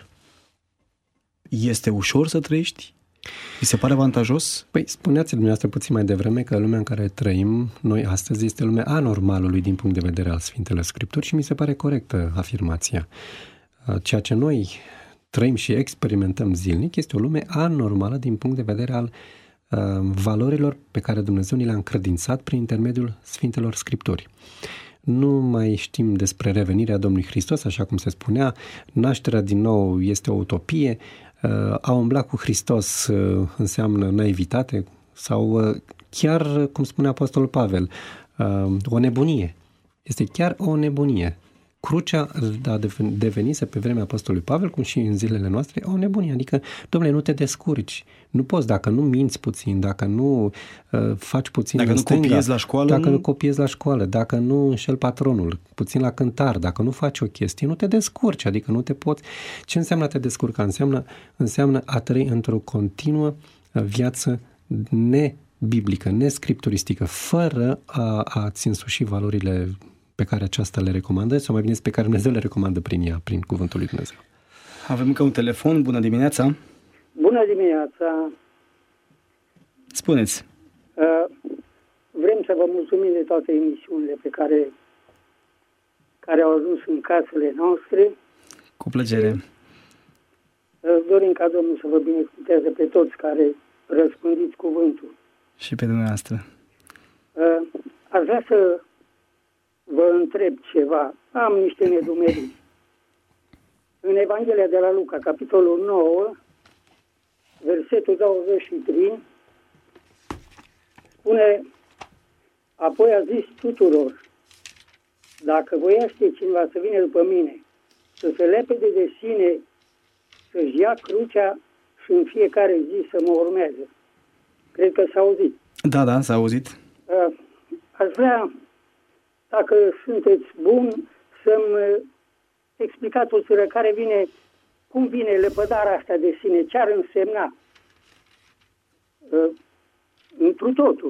Este ușor să trăiești? Mi se pare avantajos? Păi spuneați dumneavoastră puțin mai devreme că lumea în care trăim noi astăzi este lumea anormalului din punct de vedere al Sfintelor Scripturi și mi se pare corectă afirmația. Ceea ce noi trăim și experimentăm zilnic este o lume anormală din punct de vedere al uh, valorilor pe care Dumnezeu ni le-a încredințat prin intermediul Sfintelor Scripturi. Nu mai știm despre revenirea Domnului Hristos, așa cum se spunea, nașterea din nou este o utopie, a umbla cu Hristos înseamnă naivitate sau chiar, cum spunea Apostolul Pavel, o nebunie. Este chiar o nebunie. Crucea a devenise pe vremea Apostolului Pavel, cum și în zilele noastre, o nebunie. Adică, dom'le, nu te descurci. Nu poți, dacă nu minți puțin, dacă nu uh, faci puțin dacă în nu stânga, copiezi la școală, dacă nu... nu copiezi la școală, dacă nu înșeli patronul, puțin la cântar, dacă nu faci o chestie, nu te descurci, adică nu te poți. Ce înseamnă a te descurca? Înseamnă, înseamnă a trăi într-o continuă viață nebiblică, nescripturistică, fără a, a-ți însuși valorile pe care aceasta le recomandă, sau mai bine pe care Dumnezeu le recomandă prin ea, prin cuvântul lui Dumnezeu. Avem încă un telefon. Bună dimineața! Bună dimineața! Spuneți! Vrem să vă mulțumim de toate emisiunile pe care, care au ajuns în casele noastre. Cu plăcere! Dorim ca Domnul să vă binecuvânteze pe toți care răspândiți cuvântul. Și pe dumneavoastră. Aș vrea să vă întreb ceva. Am niște nedumeriri. În Evanghelia de la Luca, capitolul nouă, versetul douăzeci și trei, spune: apoi a zis tuturor, dacă voiaște cineva să vină după mine, să se lepede de sine, să-și ia crucea și în fiecare zi să mă urmeze. Cred că s-a auzit. Da, da, s-a auzit. Aș vrea, dacă sunteți bun, să-mi explicați o țără care vine, cum vine lepădarea asta de sine, ce ar însemna uh, întru totul.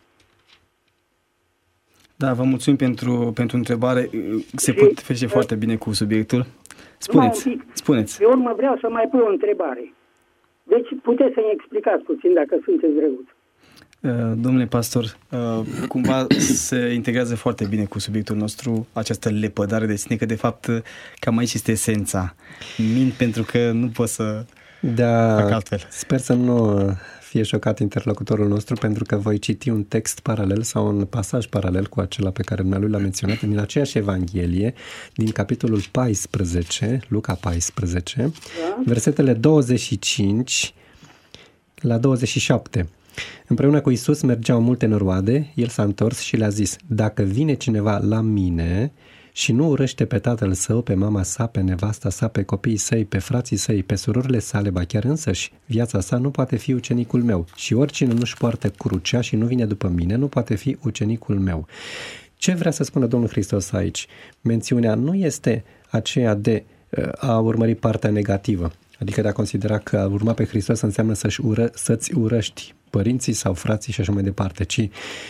Da, vă mulțumim pentru, pentru întrebare. Se și, pot face uh, foarte bine cu subiectul. Spuneți, pic, spuneți. Pe urmă vreau să mai pun o întrebare. Deci puteți să-mi explicați puțin, dacă sunteți drăguț. Domnule pastor, cumva se integrează foarte bine cu subiectul nostru această lepădare de sine, că de fapt cam aici este esența. Mint pentru că nu pot să da, fac altfel. Sper să nu fie șocat interlocutorul nostru, pentru că voi citi un text paralel sau un pasaj paralel cu acela pe care dumnealui l-a menționat din aceeași Evanghelie, din capitolul paisprezece, Luca paisprezece, da? Versetele douăzeci și cinci la douăzeci și șapte. Împreună cu Iisus mergeau multe noroade, el s-a întors și le-a zis: dacă vine cineva la mine și nu urăște pe tatăl său, pe mama sa, pe nevasta sa, pe copiii săi, pe frații săi, pe surorile sale, ba chiar însăși viața sa, nu poate fi ucenicul meu. Și oricine nu-și poartă crucea și nu vine după mine, nu poate fi ucenicul meu. Ce vrea să spună Domnul Hristos aici? Mențiunea nu este aceea de a urmări partea negativă, adică de a considera că a urma pe Hristos înseamnă să-și ură, să-ți urăști părinții sau frații și așa mai departe, ci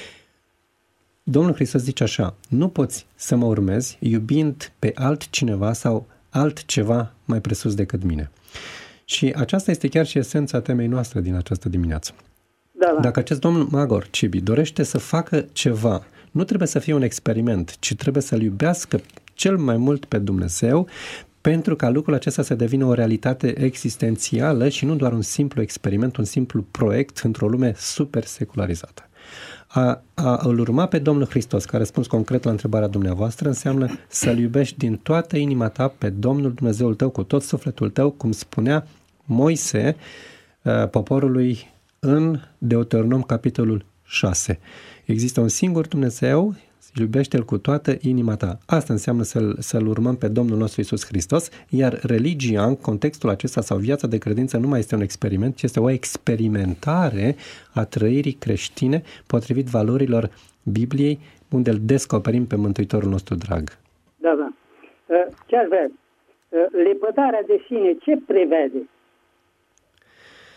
Domnul Hristos zice așa: nu poți să mă urmezi iubind pe altcineva sau altceva mai presus decât mine. Și aceasta este chiar și esența temei noastre din această dimineață. Da, da. Dacă acest domn Magor Cibi dorește să facă ceva, nu trebuie să fie un experiment, ci trebuie să-L iubească cel mai mult pe Dumnezeu, pentru ca lucrul acesta să devină o realitate existențială și nu doar un simplu experiment, un simplu proiect într-o lume super secularizată. A, a îl urma pe Domnul Hristos, ca răspuns concret la întrebarea dumneavoastră, înseamnă să-L iubești din toată inima ta pe Domnul Dumnezeul tău, cu tot sufletul tău, cum spunea Moise poporului în Deuteronom capitolul șase. Există un singur Dumnezeu, iubește-L cu toată inima ta. Asta înseamnă să-L, să-L urmăm pe Domnul nostru Iisus Hristos, iar religia, în contextul acesta, sau viața de credință, nu mai este un experiment, ci este o experimentare a trăirii creștine potrivit valorilor Bibliei, unde îl descoperim pe Mântuitorul nostru drag. Da, da. Ce aș vrea? Lepădarea de sine, ce prevede?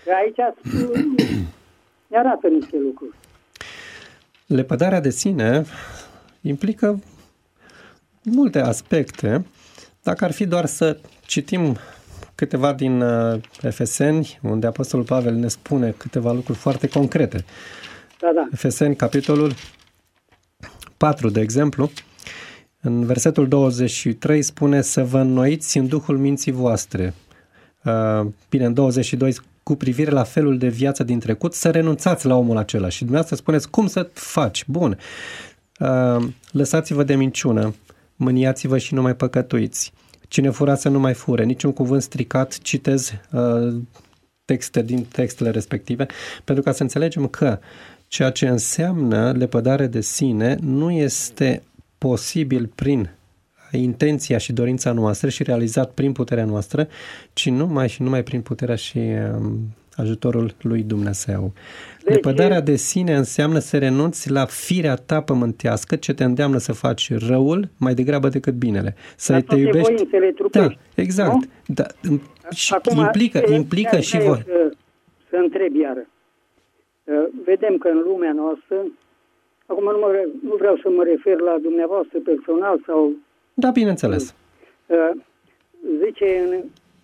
Că aici ne arată niște lucruri. Lepădarea de sine implică multe aspecte. Dacă ar fi doar să citim câteva din Efeseni, unde Apostolul Pavel ne spune câteva lucruri foarte concrete. Da, da. Efeseni, capitolul patru, de exemplu, în versetul douăzeci și trei spune să vă înnoiți în duhul minții voastre. Bine, în douăzeci și doi, cu privire la felul de viață din trecut, să renunțați la omul acela. Și dumneavoastră spuneți, cum să faci? Bun. Lăsați-vă de minciună, mâniați-vă și nu mai păcătuiți. Cine fura să nu mai fure, niciun cuvânt stricat, citez uh, texte din textele respective, pentru ca să înțelegem că ceea ce înseamnă lepădare de sine nu este posibil prin intenția și dorința noastră și realizat prin puterea noastră, ci numai și numai prin puterea și um, ajutorul lui Dumnezeu. Deci, lepădarea de sine înseamnă să renunți la firea ta pământească ce te îndeamnă să faci răul mai degrabă decât binele. Să te iubești. Da, exact. Da. Și acum, implică, implică și voi. Să, să întreb iară. Vedem că în lumea noastră, acum nu, mă, nu vreau să mă refer la dumneavoastră personal sau... Da, bineînțeles. Zice în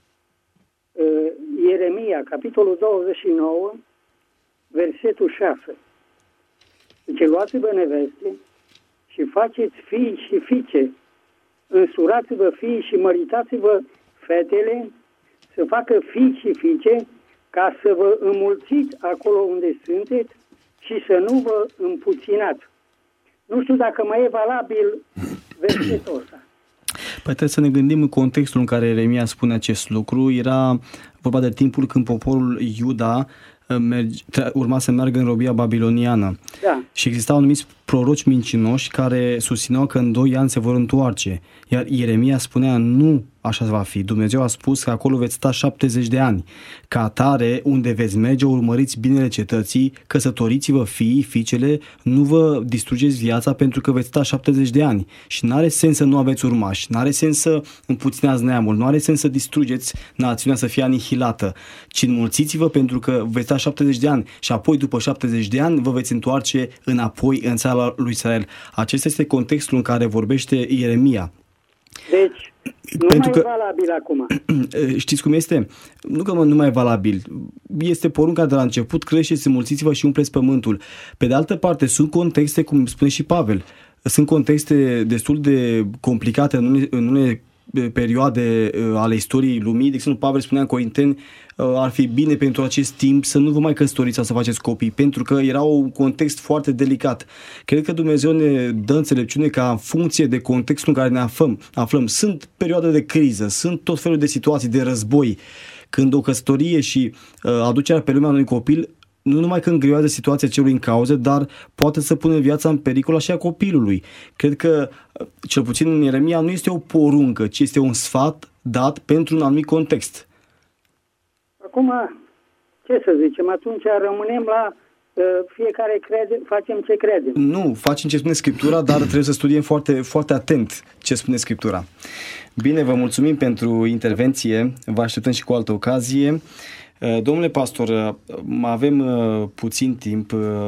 Ieremia, capitolul douăzeci și nouă, versetul șase. Zice, luați-vă neveste și faceți fii și fiice, însurați-vă fii și măritați-vă fetele, să facă fii și fiice, ca să vă înmulțiți acolo unde sunteți și să nu vă împuținați. Nu știu dacă mai e valabil versetul ăsta. Păi trebuie să ne gândim în contextul în care Ieremia spune acest lucru. Era vorba de timpul când poporul Iuda merge, urma să meargă în robia babiloniană. Da. Și existau anumiți proroci mincinoși care susțineau că în doi ani se vor întoarce. Iar Ieremia spunea, nu așa va fi. Dumnezeu a spus că acolo veți sta șaptezeci de ani. Ca atare, unde veți merge, urmăriți binele cetății, căsătoriți-vă fiii, fiicele, nu vă distrugeți viața pentru că veți sta șaptezeci de ani. Și n-are sens să nu aveți urmași, n-are sens să împuțineați neamul, nu are sens să distrugeți națiunea să fie anihilată, ci înmulțiți-vă pentru că veți sta șaptezeci de ani și apoi după șaptezeci de ani vă veți întoarce înapoi în țara lui Israel. Acesta este contextul în care vorbește Ieremia. Deci, nu pentru mai că, e valabil acum. Știți cum este? Nu că nu mai e valabil. Este porunca de la început, creșteți, înmulțiți-vă și umpleți pământul. Pe de altă parte, sunt contexte, cum spune și Pavel, sunt contexte destul de complicate în unele, în unele perioade ale istoriei lumii. De exemplu, Pavel spunea în Corinteni, ar fi bine pentru acest timp să nu vă mai căsătoriți sau să faceți copii, pentru că era un context foarte delicat. Cred că Dumnezeu ne dă înțelepciune ca în funcție de contextul în care ne aflăm, aflăm. Sunt perioade de criză, sunt tot felul de situații de război, când o căsătorie și uh, aducerea pe lumea unui copil nu numai că îngreuiază situația celui în cauză, dar poate să pună viața în pericol și a copilului. Cred că, cel puțin în Ieremia, nu este o poruncă, ci este un sfat dat pentru un anumit context. Acum, ce să zicem, atunci rămânem la uh, fiecare crede, facem ce credem. Nu, facem ce spune Scriptura, dar trebuie să studiem foarte, foarte atent ce spune Scriptura. Bine, vă mulțumim pentru intervenție, vă așteptăm și cu altă ocazie. Domnule pastor, avem puțin timp,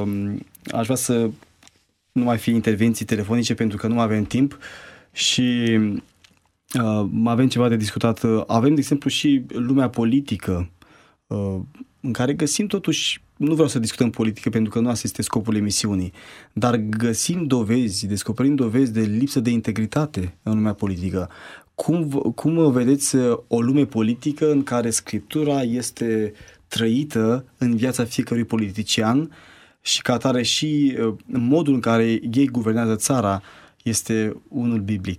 aș vrea să nu mai fie intervenții telefonice pentru că nu avem timp și avem ceva de discutat. Avem, de exemplu, și lumea politică în care găsim totuși, nu vreau să discutăm politică pentru că nu asta este scopul emisiunii, dar găsim dovezi, descoperim dovezi de lipsă de integritate în lumea politică. Cum, cum vedeți o lume politică în care Scriptura este trăită în viața fiecărui politician și ca atare și modul în care ei guvernează țara este unul biblic?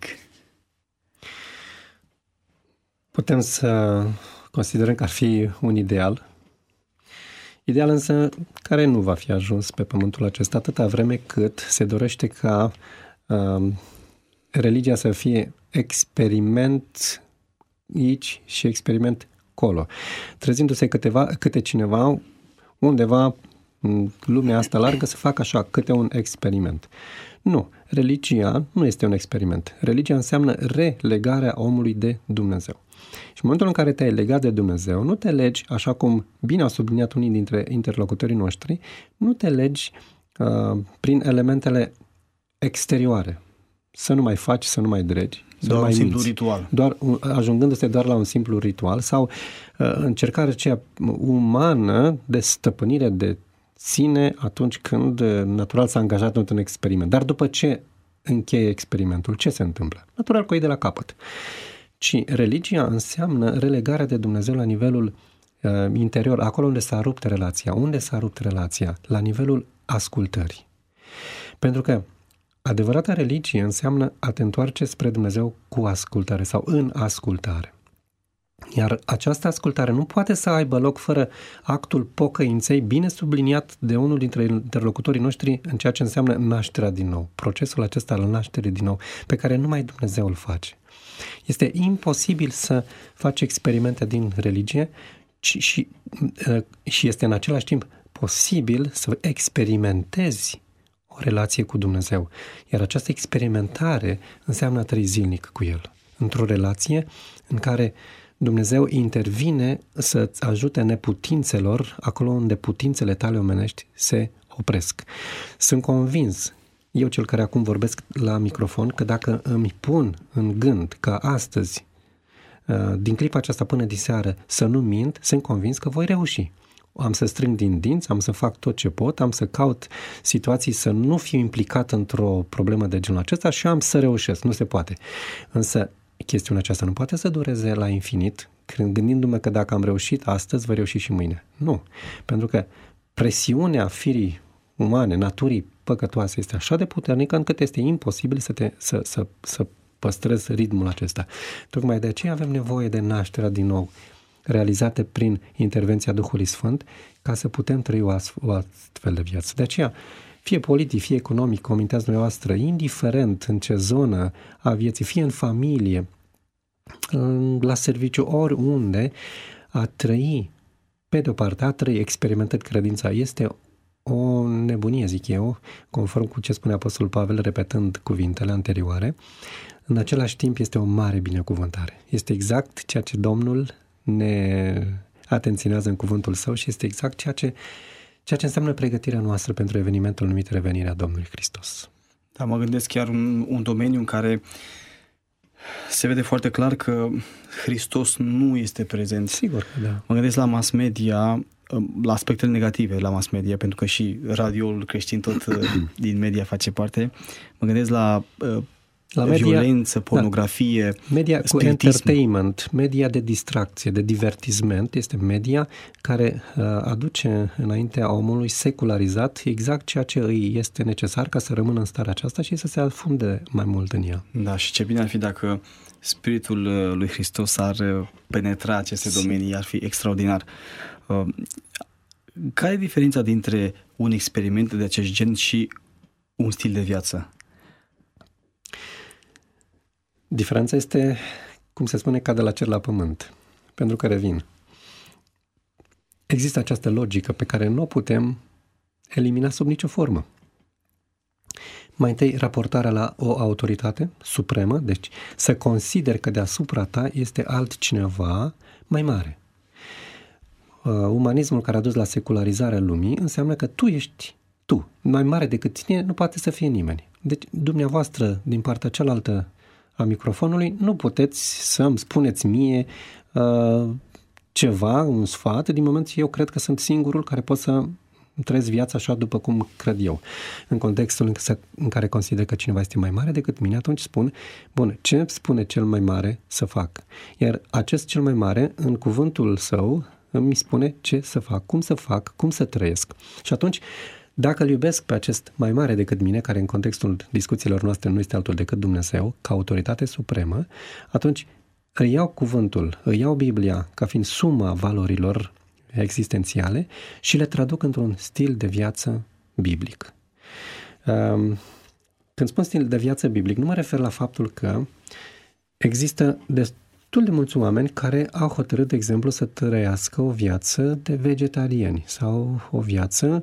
Putem să considerăm că ar fi un ideal. Ideal însă care nu va fi ajuns pe pământul acesta atâta vreme cât se dorește ca uh, religia să fie experiment aici și experiment colo. Trezindu-se câteva, câte cineva undeva în lumea asta largă să facă așa, câte un experiment. Nu, religia nu este un experiment. Religia înseamnă relegarea omului de Dumnezeu. Și în momentul în care te-ai legat de Dumnezeu, nu te legi, așa cum bine au subliniat unii dintre interlocutorii noștri, nu te legi uh, prin elementele exterioare. Să nu mai faci, să nu mai dregi. Să doar mai un simplu minți. ritual. Doar, ajungându-se doar la un simplu ritual sau uh, încercarea aceea umană de stăpânire de sine atunci când uh, natural s-a angajat într-un experiment. Dar după ce încheie experimentul, ce se întâmplă? Natural că e de la capăt. Ci religia înseamnă relegarea de Dumnezeu la nivelul uh, interior, acolo unde s-a rupt relația. Unde s-a rupt relația? La nivelul ascultării. Pentru că adevărata religie înseamnă a te întoarce spre Dumnezeu cu ascultare sau în ascultare. Iar această ascultare nu poate să aibă loc fără actul pocăinței, bine subliniat de unul dintre interlocutorii noștri în ceea ce înseamnă nașterea din nou. Procesul acesta al nașterii din nou, pe care numai Dumnezeu îl face. Este imposibil să faci experimente din religie și, și, și este în același timp posibil să experimentezi o relație cu Dumnezeu. Iar această experimentare înseamnă a trăi zilnic cu El. Într-o relație în care Dumnezeu intervine să-ți ajute neputințelor acolo unde putințele tale omenești se opresc. Sunt convins, eu cel care acum vorbesc la microfon, că dacă îmi pun în gând că astăzi, din clipa aceasta până diseară, să nu mint, sunt convins că voi reuși. Am să strâng din dinți, am să fac tot ce pot, am să caut situații să nu fiu implicat într-o problemă de genul acesta și am să reușesc. Nu se poate. Însă chestiunea aceasta nu poate să dureze la infinit, gândindu-mă că dacă am reușit astăzi, voi reuși și mâine. Nu. Pentru că presiunea firii umane, naturii păcătoase este așa de puternică încât este imposibil să, te, să, să, să păstrezi ritmul acesta. Tocmai de aceea avem nevoie de nașterea din nou, realizate prin intervenția Duhului Sfânt, ca să putem trăi o astfel de viață. De aceea, fie politic, fie economic, comintează dumneavoastră, indiferent în ce zonă a vieții, fie în familie, la serviciu, oriunde, a trăi, pe de o parte, a trăi experimentând credința este o nebunie, zic eu, conform cu ce spune Apostolul Pavel, repetând cuvintele anterioare. În același timp este o mare binecuvântare. Este exact ceea ce Domnul ne atenționează în cuvântul Său și este exact ceea ce, ceea ce înseamnă pregătirea noastră pentru evenimentul numit Revenirea Domnului Hristos. Da, mă gândesc chiar un, un domeniu în care se vede foarte clar că Hristos nu este prezent. Sigur că da. Mă gândesc la mass media, la aspectele negative la mass media, pentru că și radioul creștin tot din media face parte. Mă gândesc la La media, violență, pornografie, da. Media cu entertainment, media de distracție, de divertisment, este media care uh, aduce înaintea omului secularizat exact ceea ce îi este necesar ca să rămână în starea aceasta și să se afunde mai mult în ea. Da, și ce bine ar fi dacă Spiritul lui Hristos ar penetra aceste domenii, ar fi extraordinar. Uh, care e diferența dintre un experiment de acest gen și un stil de viață? Diferența este, cum se spune, ca de la cer la pământ. Pentru că revin. Există această logică pe care nu o putem elimina sub nicio formă. Mai întâi, raportarea la o autoritate supremă, deci să consideri că deasupra ta este altcineva mai mare. Uh, umanismul care a dus la secularizarea lumii înseamnă că tu ești tu. Mai mare decât tine nu poate să fie nimeni. Deci, dumneavoastră, din partea cealaltă a microfonului, nu puteți să-mi spuneți mie uh, ceva, un sfat, din moment ce eu cred că sunt singurul care pot să trăiesc viața așa după cum cred eu. În contextul în care consider că cineva este mai mare decât mine, atunci spun, bun, ce spune cel mai mare să fac? Iar acest cel mai mare, în cuvântul său, îmi spune ce să fac, cum să fac, cum să trăiesc. Și atunci, dacă îl iubesc pe acest mai mare decât mine, care în contextul discuțiilor noastre nu este altul decât Dumnezeu, ca autoritate supremă, atunci îi iau cuvântul, îi iau Biblia ca fiind suma valorilor existențiale și le traduc într-un stil de viață biblic. Când spun stil de viață biblic, nu mă refer la faptul că există destul de mulți oameni care au hotărât, de exemplu, să trăiască o viață de vegetariani sau o viață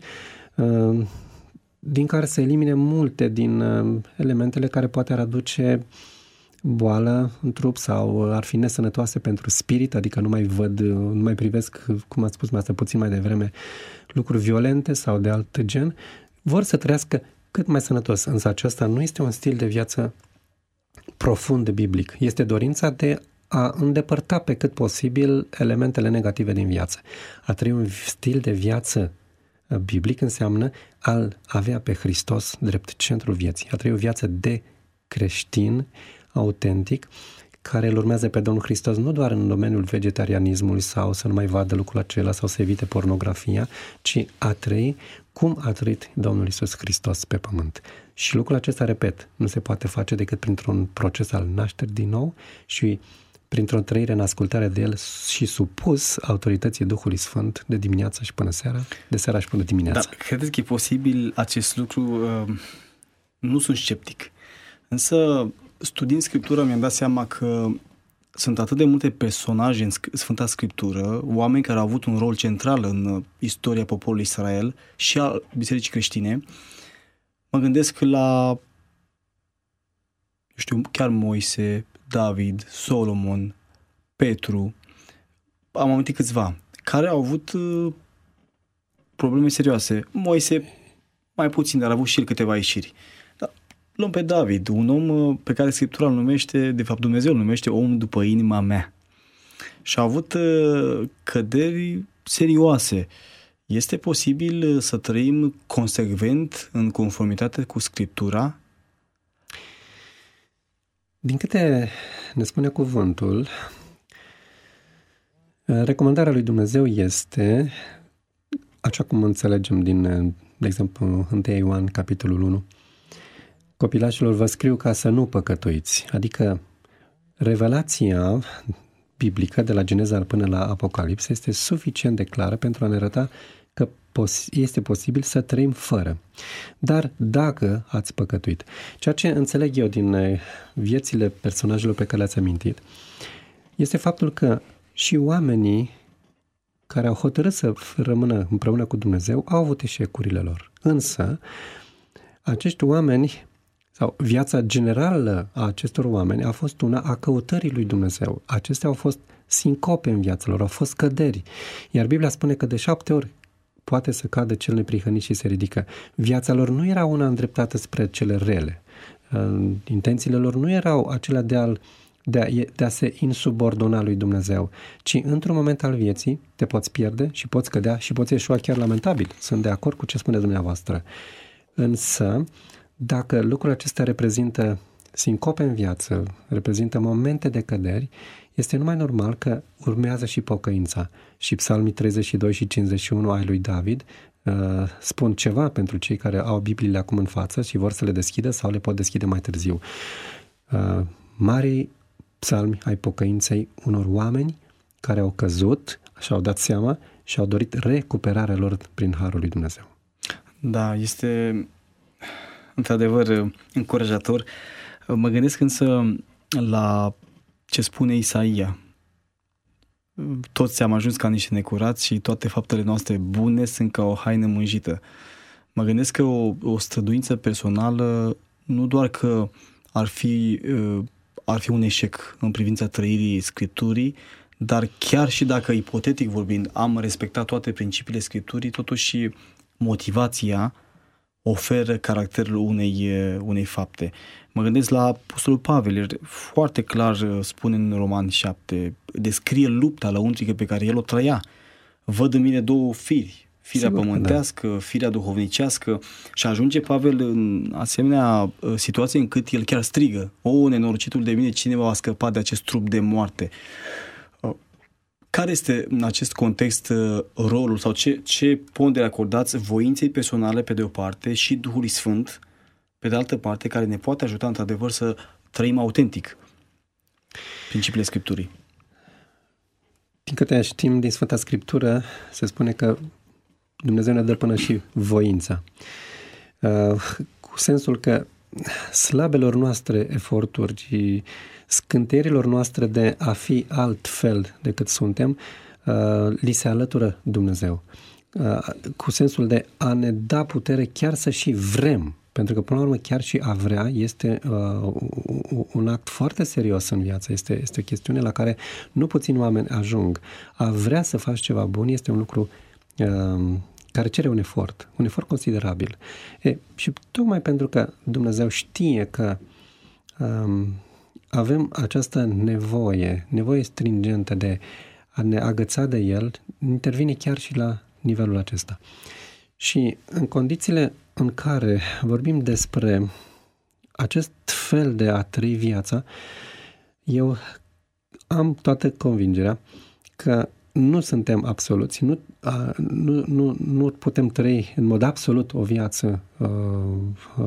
din care se elimine multe din elementele care poate ar aduce boală în trup sau ar fi nesănătoase pentru spirit, adică nu mai văd, nu mai privesc, cum ați spus mai asta puțin mai devreme, lucruri violente sau de alt gen, vor să trăiască cât mai sănătos. Însă acesta nu este un stil de viață profund biblic. Este dorința de a îndepărta pe cât posibil elementele negative din viață. A trăi un stil de viață biblic înseamnă a avea pe Hristos drept centrul vieții. A trăi o viață de creștin autentic, care îl urmează pe Domnul Hristos nu doar în domeniul vegetarianismului sau să nu mai vadă lucrul acela sau să evite pornografia, ci a trăi cum a trăit Domnul Iisus Hristos pe pământ. Și lucrul acesta, repet, nu se poate face decât printr-un proces al nașterii din nou și printr-o trăire în ascultare de El și supus autorității Duhului Sfânt de dimineața și până seara, de seara și până dimineața. Dar credeți că e posibil acest lucru? Nu sunt sceptic. Însă, studiind Scriptura, mi-am dat seama că sunt atât de multe personaje în Sfânta Scriptură, oameni care au avut un rol central în istoria poporului Israel și a bisericii creștine. Mă gândesc la, știu, chiar Moise, David, Solomon, Petru, am amintit câțiva, care au avut uh, probleme serioase. Moise mai puțin, dar a avut și el câteva ieșiri. Dar luăm pe David, un om uh, pe care Scriptura îl numește, de fapt Dumnezeu îl numește om după inima mea. Și a avut uh, căderi serioase. Este posibil să trăim consecvent în conformitate cu Scriptura? Din câte ne spune cuvântul, recomandarea lui Dumnezeu este, așa cum înțelegem din, de exemplu, unu Ioan, capitolul unu, copilașilor vă scriu ca să nu păcătuiți. Adică revelația biblică de la Geneza până la Apocalips este suficient de clară pentru a ne arăta că este posibil să trăim fără. Dar dacă ați păcătuit, ceea ce înțeleg eu din viețile personajelor pe care le-ați amintit, este faptul că și oamenii care au hotărât să rămână împreună cu Dumnezeu au avut eșecurile lor. Însă, acești oameni sau viața generală a acestor oameni a fost una a căutării lui Dumnezeu. Acestea au fost sincope în viața lor, au fost căderi. Iar Biblia spune că de șapte ori poate să cadă cel neprihănit și se ridică. Viața lor nu era una îndreptată spre cele rele. Intențiile lor nu erau acelea de a, de a, de a se insubordona lui Dumnezeu, ci într-un moment al vieții te poți pierde și poți cădea și poți ieșua chiar lamentabil. Sunt de acord cu ce spune dumneavoastră. Însă, dacă lucrul acesta reprezintă sincope în viață, reprezintă momente de căderi, este numai normal că urmează și pocăința. Și Psalmii treizeci și doi și cincizeci și unu ai lui David uh, spun ceva pentru cei care au Bibliile acum în față și vor să le deschidă sau le pot deschide mai târziu. Uh, Marii psalmi ai pocăinței unor oameni care au căzut, și-au dat seama și au dorit recuperarea lor prin harul lui Dumnezeu. Da, este într-adevăr încurajator. Mă gândesc însă la ce spune Isaia. Toți am ajuns ca niște necurați și toate faptele noastre bune sunt ca o haină mânjită. Mă gândesc că o, o străduință personală nu doar că ar fi, ar fi un eșec în privința trăirii Scripturii, dar chiar și dacă, ipotetic vorbind, am respectat toate principiile Scripturii, totuși motivația oferă caracterul unei, unei fapte. Mă gândesc la Apostolul Pavel, foarte clar spune în Romani șapte, descrie lupta lăuntrică pe care el o trăia. Văd în mine două firi, firea Sigur pământească, da. firea duhovnicească, și ajunge Pavel în asemenea situație încât el chiar strigă: o, nenorocitul de mine, cine va scăpa de acest trup de moarte? Care este în acest context rolul sau ce, ce pondere acordați voinței personale pe de o parte și Duhului Sfânt pe de altă parte, care ne poate ajuta într-adevăr să trăim autentic principiile Scripturii? Din câte știm din Sfânta Scriptură, se spune că Dumnezeu ne dă până și voința. Cu sensul că slabelor noastre eforturi, scânteirilor noastre de a fi altfel decât suntem, li se alătură Dumnezeu. Cu sensul de a ne da putere chiar să și vrem Pentru că, până la urmă, chiar și a vrea este uh, un act foarte serios în viață. Este, este o chestiune la care nu puțini oameni ajung. A vrea să faci ceva bun este un lucru uh, care cere un efort, un efort considerabil. E, și tocmai pentru că Dumnezeu știe că um, avem această nevoie, nevoie stringentă de a ne agăța de El, intervine chiar și la nivelul acesta. Și în condițiile în care vorbim despre acest fel de a trăi viața, eu am toată convingerea că nu suntem absoluți, nu, a, nu, nu, nu putem trăi în mod absolut o viață a, a,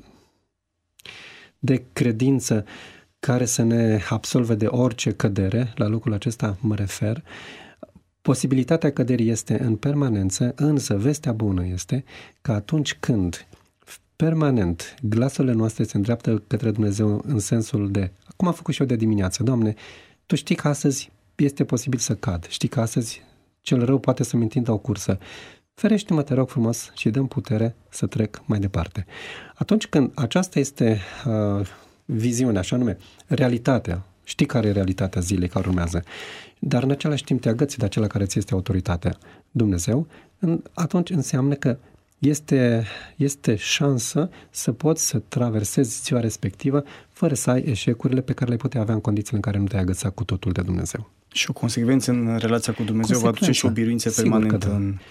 de credință care să ne absolve de orice cădere, la lucrul acesta mă refer. Posibilitatea căderii este în permanență, însă vestea bună este că atunci când permanent glasurile noastre se îndreaptă către Dumnezeu în sensul de, cum am făcut și eu de dimineață, Doamne, Tu știi că astăzi este posibil să cad, știi că astăzi cel rău poate să-mi întindă o cursă. Ferește-mă, te rog frumos, și dă-mi putere să trec mai departe. Atunci când aceasta este uh, viziunea, așa nume, realitatea, știi care e realitatea zilei care urmează, dar în același timp te agăți de acela care ți este autoritatea, Dumnezeu, atunci înseamnă că este, este șansă să poți să traversezi ziua respectivă fără să ai eșecurile pe care le puteai avea în condițiile în care nu te-ai agățat cu totul de Dumnezeu. Și o consecvență în relația cu Dumnezeu va aduce și o biruință permanentă da. în,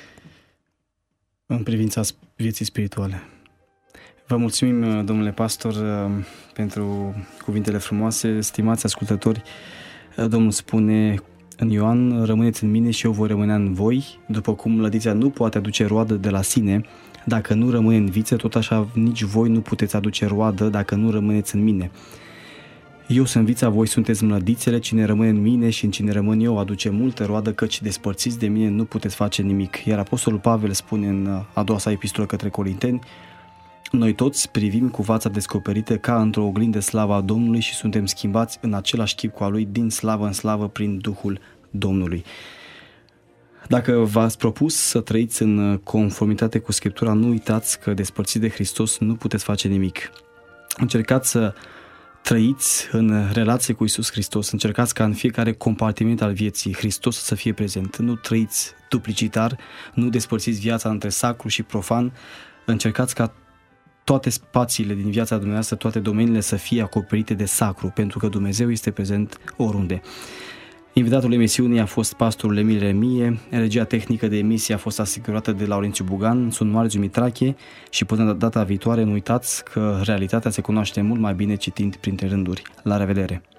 în privința vieții spirituale. Vă mulțumim, domnule pastor, pentru cuvintele frumoase. Stimați ascultători, Domnul spune în Ioan, rămâneți în mine și eu voi rămâne în voi. După cum lădița nu poate aduce roadă de la sine, dacă nu rămâne în viță, tot așa nici voi nu puteți aduce roadă dacă nu rămâneți în mine. Eu sunt vița, voi sunteți mlădițele, cine rămâne în mine și în cine rămân eu aduce multă roadă, căci despărțiți de mine nu puteți face nimic. Iar Apostolul Pavel spune în a doua sa epistolă către Corinteni, noi toți privim cu fața descoperită ca într-o oglindă slava Domnului și suntem schimbați în același chip cu a Lui din slavă în slavă prin Duhul Domnului. Dacă v-ați propus să trăiți în conformitate cu Scriptura, nu uitați că despărțiți de Hristos nu puteți face nimic. Încercați să trăiți în relație cu Iisus Hristos, încercați ca în fiecare compartiment al vieții Hristos să fie prezent. Nu trăiți duplicitar, nu despărțiți viața între sacru și profan, încercați ca toate spațiile din viața dumneavoastră, toate domeniile să fie acoperite de sacru, pentru că Dumnezeu este prezent oriunde. Invitatul emisiunii a fost pastorul Emil Remie, regia tehnică de emisie a fost asigurată de Laurențiu Bugan, sunt Marius Mitrache și până data viitoare nu uitați că realitatea se cunoaște mult mai bine citind printre rânduri. La revedere!